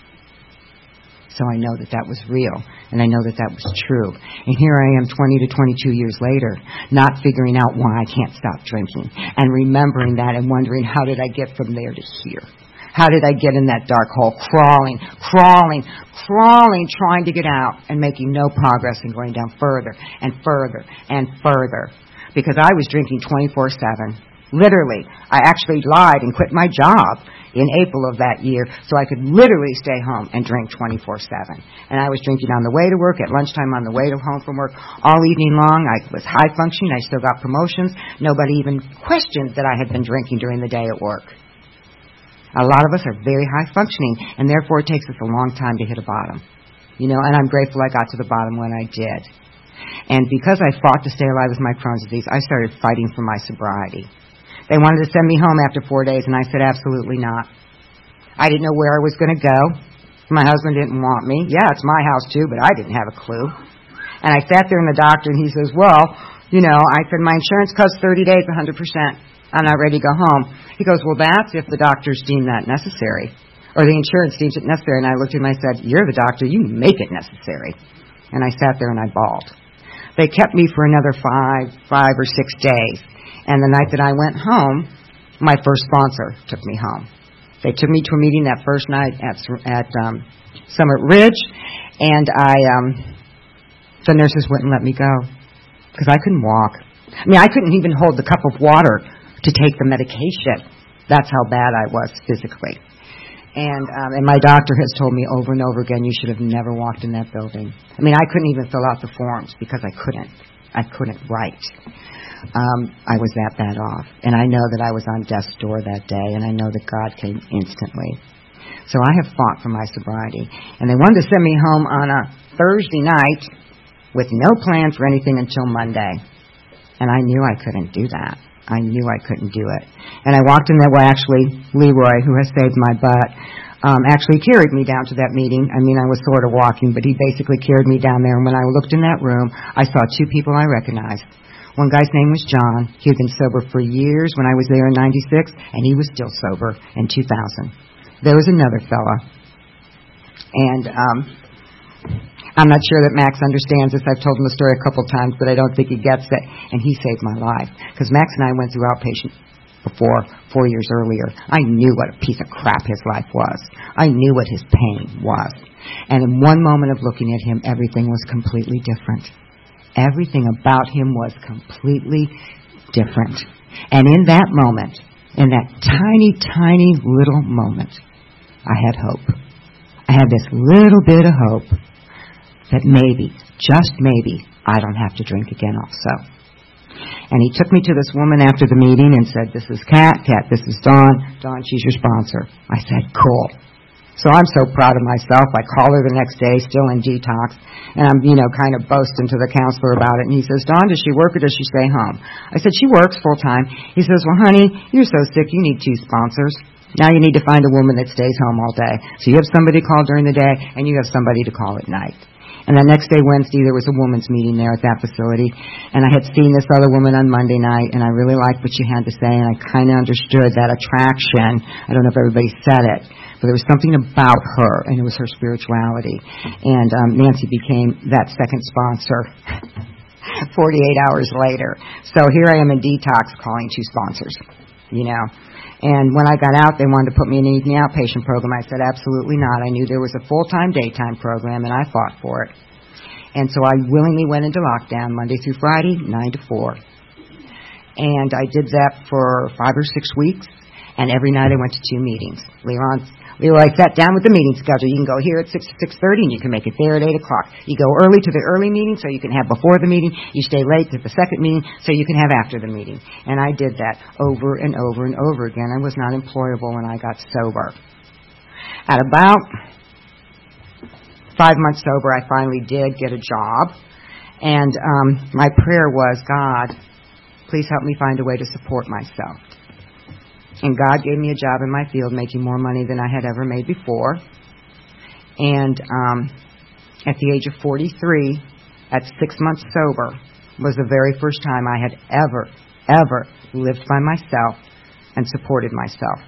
So I know that that was real, and I know that that was true. And here I am twenty to twenty-two years later, not figuring out why I can't stop drinking, and remembering that and wondering, how did I get from there to here? How did I get in that dark hole, crawling, crawling, crawling, trying to get out, and making no progress and going down further and further and further? Because I was drinking twenty-four seven. Literally, I actually lied and quit my job in April of that year so I could literally stay home and drink twenty-four seven. And I was drinking on the way to work, at lunchtime, on the way to home from work, all evening long. I was high functioning. I still got promotions. Nobody even questioned that I had been drinking during the day at work. A lot of us are very high functioning, and therefore it takes us a long time to hit a bottom. You know, and I'm grateful I got to the bottom when I did. And because I fought to stay alive with my Crohn's disease, I started fighting for my sobriety. They wanted to send me home after four days, and I said absolutely not. I didn't know where I was going to go. My husband didn't want me. Yeah, it's my house too, but I didn't have a clue. And I sat there in the doctor, and he says, well, you know, I said, my insurance covers thirty days, one hundred percent. I'm not ready to go home. He goes, well, that's if the doctors deem that necessary, or the insurance deems it necessary. And I looked at him and I said, you're the doctor. You make it necessary. And I sat there and I bawled. They kept me for another five, five or six days. And the night that I went home, my first sponsor took me home. They took me to a meeting that first night at at um, Summit Ridge, and I um, the nurses wouldn't let me go because I couldn't walk. I mean, I couldn't even hold the cup of water to take the medication. That's how bad I was physically. And um, and my doctor has told me over and over again, you should have never walked in that building. I mean, I couldn't even fill out the forms because I couldn't. I couldn't write. Um, I was that bad off. And I know that I was on death's door that day, and I know that God came instantly. So I have fought for my sobriety. And they wanted to send me home on a Thursday night with no plan for anything until Monday. And I knew I couldn't do that. I knew I couldn't do it. And I walked in there, well, actually, Leroy, who has saved my butt, um, actually carried me down to that meeting. I mean, I was sort of walking, but he basically carried me down there. And when I looked in that room, I saw two people I recognized. One guy's name was John. He had been sober for years when I was there in ninety-six, and he was still sober in two thousand. There was another fella. And um, I'm not sure that Max understands this. I've told him the story a couple times, but I don't think he gets it. And he saved my life. Because Max and I went through outpatient before, four years earlier. I knew what a piece of crap his life was. I knew what his pain was. And in one moment of looking at him, everything was completely different. Everything about him was completely different. And in that moment, in that tiny, tiny little moment, I had hope. I had this little bit of hope that maybe, just maybe, I don't have to drink again also. And he took me to this woman after the meeting and said, this is Kat, Kat, this is Dawn, Dawn, she's your sponsor. I said, cool. So I'm so proud of myself. I call her the next day, still in detox, and I'm, you know, kind of boasting to the counselor about it. And he says, Dawn, does she work or does she stay home? I said, she works full time. He says, well, honey, you're so sick, you need two sponsors. Now you need to find a woman that stays home all day. So you have somebody to call during the day, and you have somebody to call at night. And the next day, Wednesday, there was a women's meeting there at that facility. And I had seen this other woman on Monday night, and I really liked what she had to say, and I kind of understood that attraction. I don't know if everybody said it, but there was something about her, and it was her spirituality. And um, Nancy became that second sponsor forty-eight hours later. So here I am in detox calling two sponsors, you know. And when I got out, they wanted to put me in an evening outpatient program. I said, absolutely not. I knew there was a full-time daytime program, and I fought for it. And so I willingly went into lockdown Monday through Friday, nine to four. And I did that for five or six weeks, and every night I went to two meetings. Leon, Leroy sat down with the meeting schedule. You can go here at six to six thirty, and you can make it there at eight o'clock. You go early to the early meeting so you can have before the meeting. You stay late to the second meeting so you can have after the meeting. And I did that over and over and over again. I was not employable when I got sober. At about five months sober, I finally did get a job. And um, my prayer was, God, please help me find a way to support myself. And God gave me a job in my field making more money than I had ever made before. And um, at the age of forty-three, at six months sober, was the very first time I had ever, ever lived by myself and supported myself.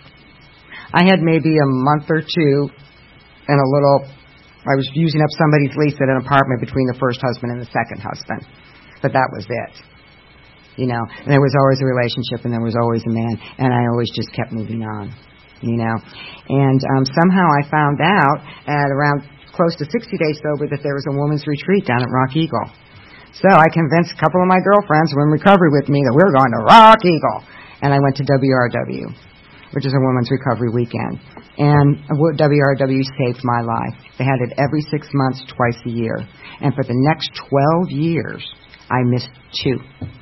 I had maybe a month or two and a little, I was using up somebody's lease at an apartment between the first husband and the second husband. But that was it. You know, and there was always a relationship, and there was always a man, and I always just kept moving on, you know. And um, somehow I found out at around close to sixty days sober that there was a women's retreat down at Rock Eagle. So I convinced a couple of my girlfriends who were in recovery with me that we were going to Rock Eagle. And I went to W R W, which is a women's recovery weekend. And W R W saved my life. They had it every six months, twice a year. And for the next twelve years, I missed two.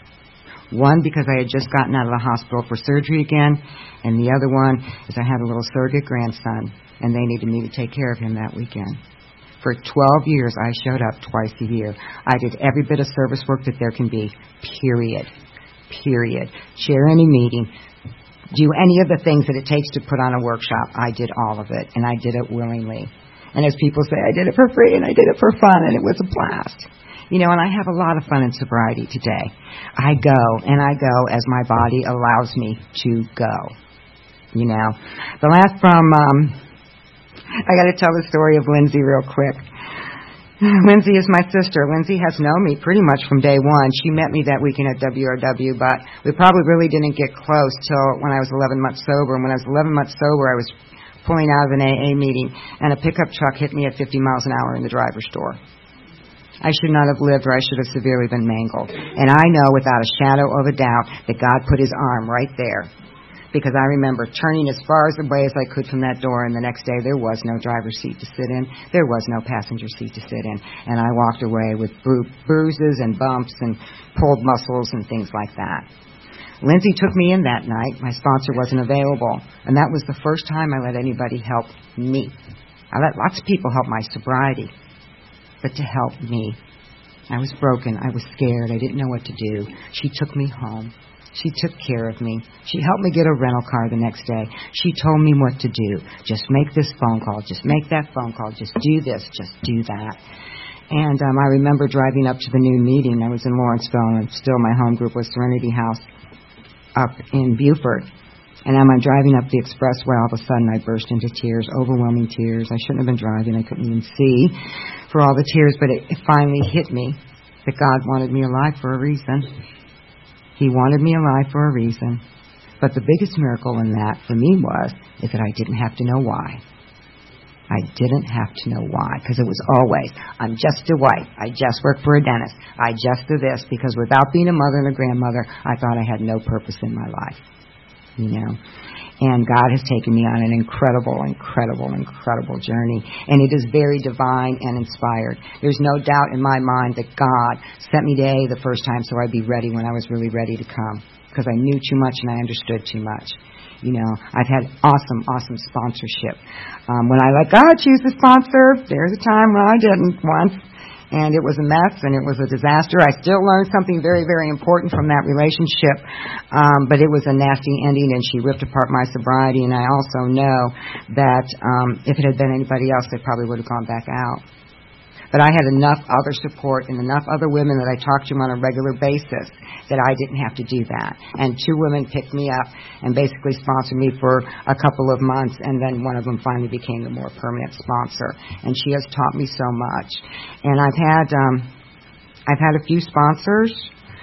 One, because I had just gotten out of the hospital for surgery again, and the other one is I had a little surrogate grandson, and they needed me to take care of him that weekend. For twelve years, I showed up twice a year. I did every bit of service work that there can be, period. Period. Chair any meeting, do any of the things that it takes to put on a workshop. I did all of it, and I did it willingly. And as people say, I did it for free, and I did it for fun, and it was a blast. You know, and I have a lot of fun in sobriety today. I go, and I go as my body allows me to go. You know. The last from, um, I got to tell the story of Lindsay real quick. Lindsay is my sister. Lindsay has known me pretty much from day one. She met me that weekend at W R W, but we probably really didn't get close till when I was eleven months sober. And when I was eleven months sober, I was pulling out of an A A meeting, and a pickup truck hit me at fifty miles an hour in the driver's door. I should not have lived, or I should have severely been mangled. And I know without a shadow of a doubt that God put his arm right there. Because I remember turning as far as away as I could from that door, and the next day there was no driver's seat to sit in. There was no passenger seat to sit in. And I walked away with bru- bruises and bumps and pulled muscles and things like that. Lindsay took me in that night. My sponsor wasn't available. And that was the first time I let anybody help me. I let lots of people help my sobriety. But to help me. I was broken. I was scared. I didn't know what to do. She took me home. She took care of me. She helped me get a rental car the next day. She told me what to do. Just make this phone call. Just make that phone call. Just do this. Just do that. And um, I remember driving up to the new meeting. I was in Lawrenceville, and still my home group was Serenity House up in Buford. And I'm driving up the expressway. All of a sudden, I burst into tears, overwhelming tears. I shouldn't have been driving. I couldn't even see for all the tears. But it, it finally hit me that God wanted me alive for a reason. He wanted me alive for a reason. But the biggest miracle in that for me was is that I didn't have to know why. I didn't have to know why, because it was always, I'm just a wife. I just work for a dentist. I just do this, because without being a mother and a grandmother, I thought I had no purpose in my life. You know, and God has taken me on an incredible, incredible, incredible journey, and it is very divine and inspired. There's no doubt in my mind that God sent me to A A the first time so I'd be ready when I was really ready to come, because I knew too much and I understood too much. You know, I've had awesome, awesome sponsorship. Um, when I let God choose the sponsor, there's a time when I didn't once. And it was a mess, and it was a disaster. I still learned something very, very important from that relationship, um, but it was a nasty ending, and she ripped apart my sobriety. And I also know that um, if it had been anybody else, they probably would have gone back out. But I had enough other support and enough other women that I talked to on a regular basis that I didn't have to do that. And two women picked me up and basically sponsored me for a couple of months, and then one of them finally became the more permanent sponsor. And she has taught me so much. And I've had um, I've had a few sponsors.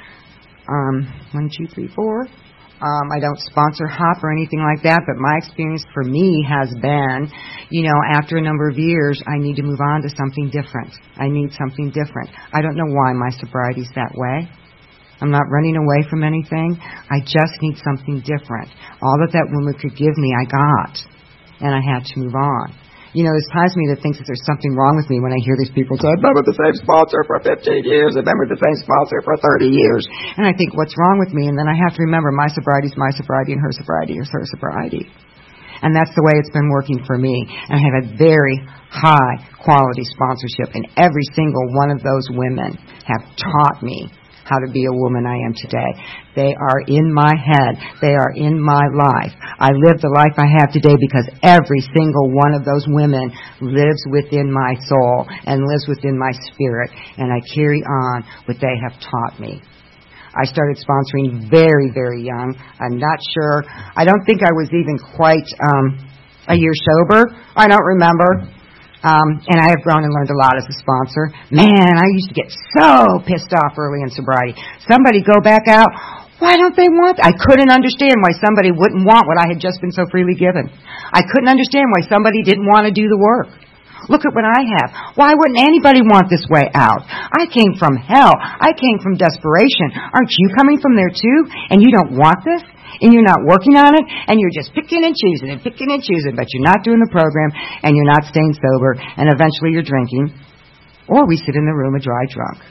Um, one, two, three, four. Um, I don't sponsor HOP or anything like that, but my experience for me has been, you know, after a number of years, I need to move on to something different. I need something different. I don't know why my sobriety's that way. I'm not running away from anything. I just need something different. All that that woman could give me, I got, and I had to move on. You know, there's times me that thinks that there's something wrong with me when I hear these people say, I've been with the same sponsor for fifteen years, I've been with the same sponsor for thirty years. And I think, what's wrong with me? And then I have to remember, my sobriety is my sobriety, and her sobriety is her sobriety. And that's the way it's been working for me. And I have a very high quality sponsorship, and every single one of those women have taught me how to be a woman I am today. They are in my head. They are in my life. I live the life I have today because every single one of those women lives within my soul and lives within my spirit, and I carry on what they have taught me. I started sponsoring very, very young. I'm not sure. I don't think I was even quite um, a year sober. I don't remember. Um, and I have grown and learned a lot as a sponsor. Man, I used to get so pissed off early in sobriety. Somebody go back out. Why don't they want that? I couldn't understand why somebody wouldn't want what I had just been so freely given. I couldn't understand why somebody didn't want to do the work. Look at what I have. Why wouldn't anybody want this way out? I came from hell. I came from desperation. Aren't you coming from there too? And you don't want this? And you're not working on it, and you're just picking and choosing and picking and choosing, but you're not doing the program, and you're not staying sober, and eventually you're drinking, or we sit in the room a dry drunk.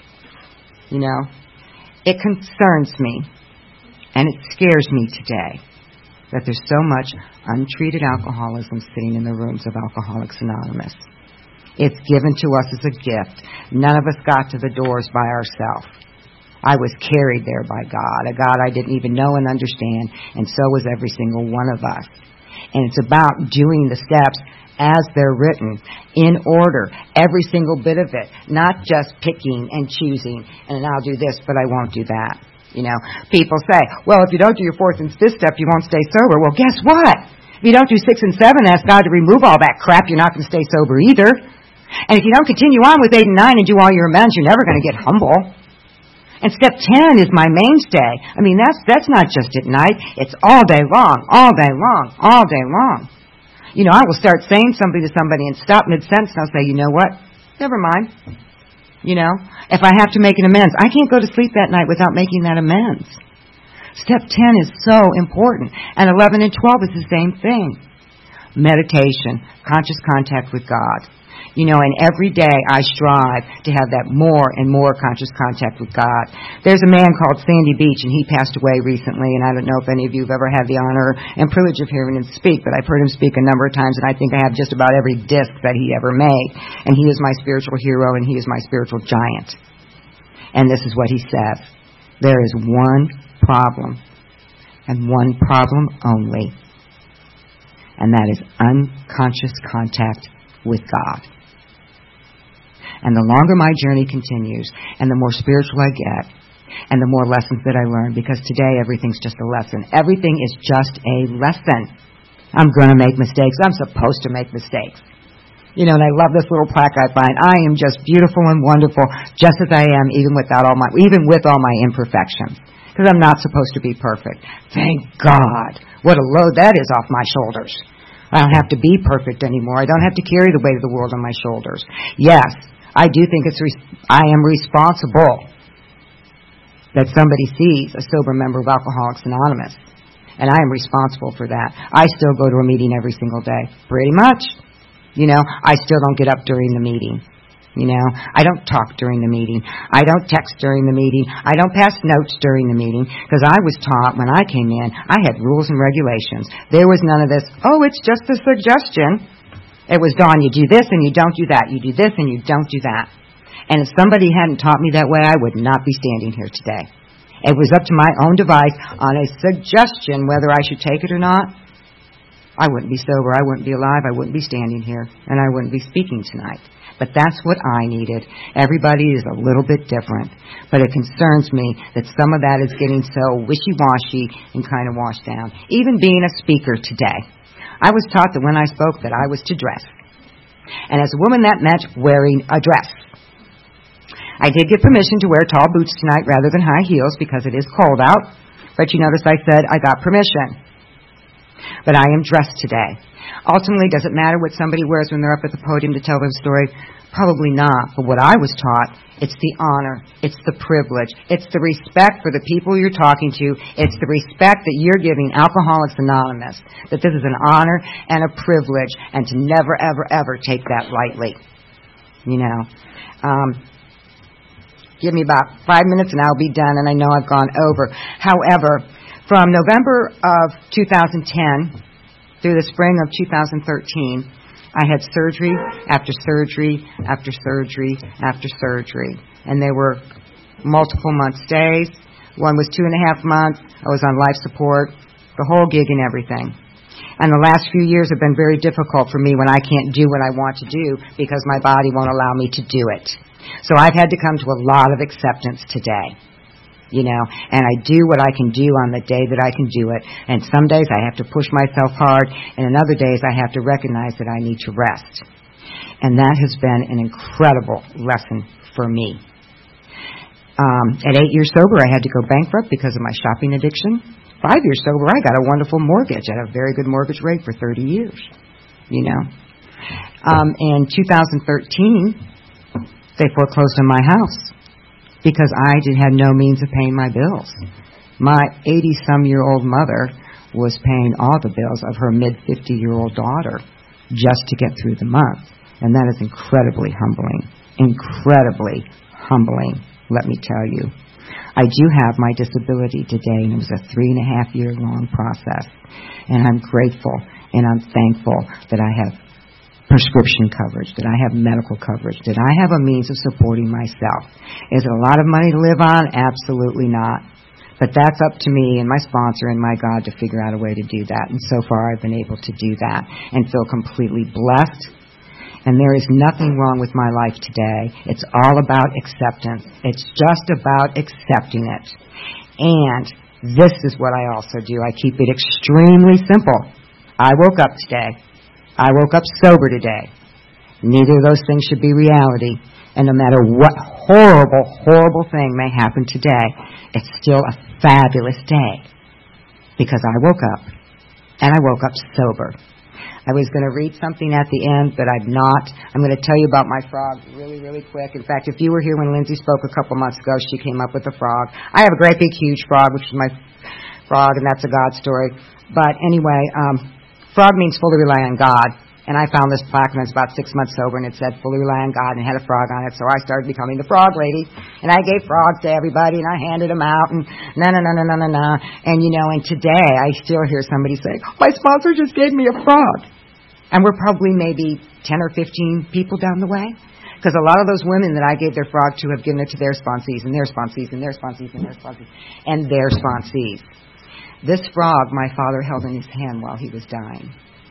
You know, it concerns me, and it scares me today that there's so much untreated alcoholism sitting in the rooms of Alcoholics Anonymous. It's given to us as a gift. None of us got to the doors by ourselves. I was carried there by God, a God I didn't even know and understand, and so was every single one of us. And it's about doing the steps as they're written, in order, every single bit of it, not just picking and choosing, and I'll do this, but I won't do that. You know, people say, well, if you don't do your fourth and fifth step, you won't stay sober. Well, guess what? If you don't do six and seven, ask God to remove all that crap, you're not going to stay sober either. And if you don't continue on with eight and nine and do all your amends, you're never going to get humble. And step ten is my mainstay. I mean, that's that's not just at night. It's all day long, all day long, all day long. You know, I will start saying something to somebody and stop mid-sentence, and I'll say, you know what? Never mind. You know, if I have to make an amends, I can't go to sleep that night without making that amends. Step ten is so important. And eleven and twelve is the same thing. Meditation, conscious contact with God. You know, and every day I strive to have that more and more conscious contact with God. There's a man called Sandy Beach, and he passed away recently, and I don't know if any of you have ever had the honor and privilege of hearing him speak, but I've heard him speak a number of times, and I think I have just about every disc that he ever made. And he is my spiritual hero, and he is my spiritual giant. And this is what he says. There is one problem, and one problem only, and that is unconscious contact with God. And the longer my journey continues, and the more spiritual I get, and the more lessons that I learn, because today everything's just a lesson. Everything is just a lesson. I'm going to make mistakes. I'm supposed to make mistakes. You know, and I love this little plaque I find. I am just beautiful and wonderful, just as I am, even without all my, even with all my imperfections. Because I'm not supposed to be perfect. Thank God. What a load that is off my shoulders. I don't have to be perfect anymore. I don't have to carry the weight of the world on my shoulders. Yes, I do think it's re- I am responsible that somebody sees a sober member of Alcoholics Anonymous. And I am responsible for that. I still go to a meeting every single day. Pretty much. You know, I still don't get up during the meeting. You know, I don't talk during the meeting. I don't text during the meeting. I don't pass notes during the meeting, because I was taught when I came in, I had rules and regulations. There was none of this, oh, it's just a suggestion. It was, Dawn, you do this and you don't do that. You do this and you don't do that. And if somebody hadn't taught me that way, I would not be standing here today. It was up to my own device on a suggestion whether I should take it or not. I wouldn't be sober. I wouldn't be alive. I wouldn't be standing here. And I wouldn't be speaking tonight. But that's what I needed. Everybody is a little bit different. But it concerns me that some of that is getting so wishy-washy and kind of washed down. Even being a speaker today, I was taught that when I spoke that I was to dress. And as a woman, that meant wearing a dress. I did get permission to wear tall boots tonight rather than high heels because it is cold out. But you notice I said I got permission. But I am dressed today. Ultimately, does it matter what somebody wears when they're up at the podium to tell their story? Probably not. But what I was taught, it's the honor, it's the privilege, it's the respect for the people you're talking to, it's the respect that you're giving Alcoholics Anonymous, that this is an honor and a privilege, and to never, ever, ever take that lightly. You know. Um, give me about five minutes and I'll be done, and I know I've gone over. However, from November of two thousand ten through the spring of two thousand thirteen, I had surgery after surgery after surgery after surgery. And they were multiple month stays. One was two and a half months. I was on life support, the whole gig and everything. And the last few years have been very difficult for me when I can't do what I want to do because my body won't allow me to do it. So I've had to come to a lot of acceptance today. You know, and I do what I can do on the day that I can do it. And some days I have to push myself hard, and in other days I have to recognize that I need to rest. And that has been an incredible lesson for me. Um, at eight years sober, I had to go bankrupt because of my shopping addiction. Five years sober, I got a wonderful mortgage at a very good mortgage rate for thirty years. You know. Um, in two thousand thirteen, they foreclosed on my house. Because I did had no means of paying my bills. My eighty-some-year-old mother was paying all the bills of her mid-fifty-year-old daughter just to get through the month. And that is incredibly humbling. Incredibly humbling, let me tell you. I do have my disability today, and it was a three-and-a-half-year-long process. And I'm grateful and I'm thankful that I have prescription coverage, that I have medical coverage, that I have a means of supporting myself. Is it a lot of money to live on? Absolutely not. But that's up to me and my sponsor and my God to figure out a way to do that. And so far I've been able to do that and feel completely blessed. And there is nothing wrong with my life today. It's all about acceptance. It's just about accepting it. And this is what I also do. I keep it extremely simple. I woke up today. I woke up sober today. Neither of those things should be reality. And no matter what horrible, horrible thing may happen today, it's still a fabulous day. Because I woke up. And I woke up sober. I was going to read something at the end, but I'm not. I'm going to tell you about my frog really, really quick. In fact, if you were here when Lindsay spoke a couple months ago, she came up with a frog. I have a great big huge frog, which is my frog, and that's a God story. But anyway, um... frog means fully rely on God. And I found this plaque when I was about six months sober, and it said fully rely on God, and it had a frog on it. So I started becoming the frog lady. And I gave frogs to everybody, and I handed them out, and na na na na na na na. And, you know, and today I still hear somebody say, my sponsor just gave me a frog. And we're probably maybe ten or fifteen people down the way. Because a lot of those women that I gave their frog to have given it to their sponsees, and their sponsees, and their sponsees, and their sponsees, and their sponsees. This frog my father held in his hand while he was dying.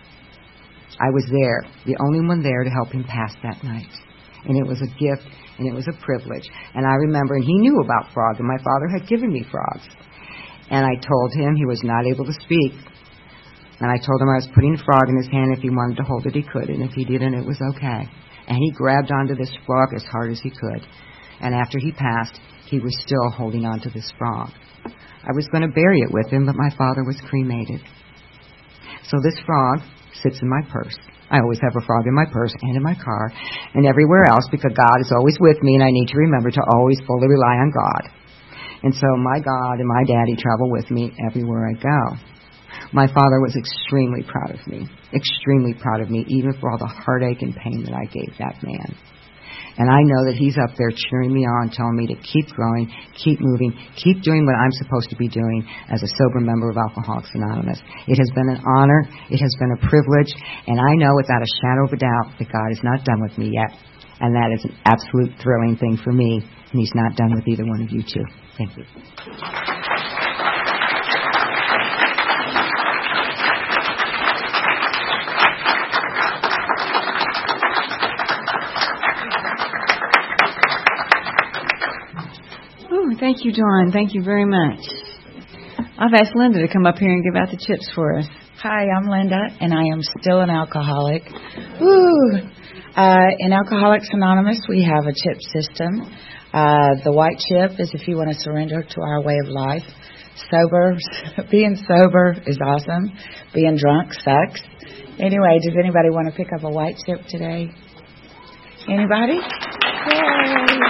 I was there, the only one there to help him pass that night. And it was a gift, and it was a privilege. And I remember, and he knew about frogs, and my father had given me frogs. And I told him he was not able to speak. And I told him I was putting a frog in his hand. If he wanted to hold it, he could. And if he didn't, it was okay. And he grabbed onto this frog as hard as he could. And after he passed, he was still holding on to this frog. I was going to bury it with him, but my father was cremated. So this frog sits in my purse. I always have a frog in my purse and in my car and everywhere else because God is always with me, and I need to remember to always fully rely on God. And so my God and my daddy travel with me everywhere I go. My father was extremely proud of me, extremely proud of me, even for all the heartache and pain that I gave that man. And I know that he's up there cheering me on, telling me to keep growing, keep moving, keep doing what I'm supposed to be doing as a sober member of Alcoholics Anonymous. It has been an honor. It has been a privilege. And I know without a shadow of a doubt that God is not done with me yet. And that is an absolute thrilling thing for me. And he's not done with either one of you two. Thank you. Thank you, Dawn. Thank you very much. I've asked Linda to come up here and give out the chips for us. Hi, I'm Linda, and I am still an alcoholic. Woo! Uh, in Alcoholics Anonymous, we have a chip system. Uh, the white chip is if you want to surrender to our way of life. Sober, being sober is awesome. Being drunk sucks. Anyway, does anybody want to pick up a white chip today? Anybody? Yay!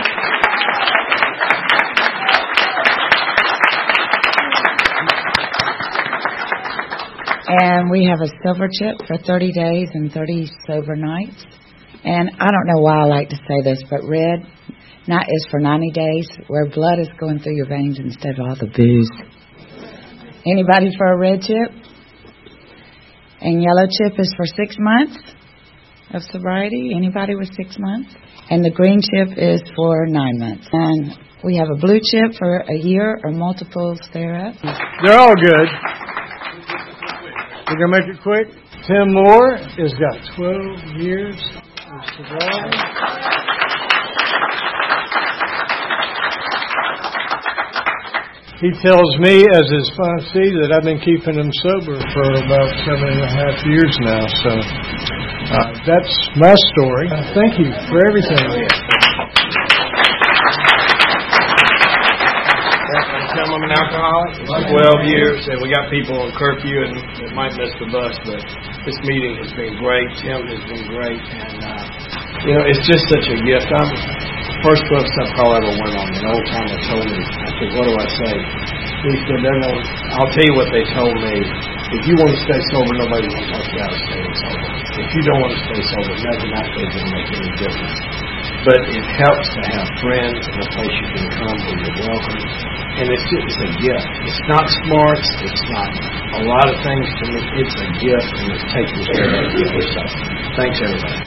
And we have a silver chip for thirty days and thirty sober nights. And I don't know why I like to say this, but red not is for ninety days, where blood is going through your veins instead of all the booze. Anybody for a red chip? And yellow chip is for six months of sobriety. Anybody with six months? And the green chip is for nine months. And we have a blue chip for a year or multiples thereof. They're all good. We're going to make it quick. Tim Moore has got twelve years of sobriety. He tells me, as his sponsee, that I've been keeping him sober for about seven and a half years now. So uh, that's my story. Uh, thank you for everything. I'm an alcoholic. It's twelve years, and we got people on curfew and that might miss the bus, but this meeting has been great. Tim has been great, and uh, you know, it's just such a gift. I'm the first twelve step call I ever went on. An old timer told me, I said, "What do I say?" He said, "They're no, I'll tell you what they told me. If you want to stay sober, nobody will talk you out of staying sober. If you don't want to stay sober, nothing I say is going to make any difference. But it helps to have friends and a place you can come where you're welcome." And it's just it's a gift. It's not smarts. It's not a lot of things to me. It's a gift, and it takes us care of that gift. So, thanks, everybody.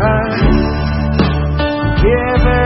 Give it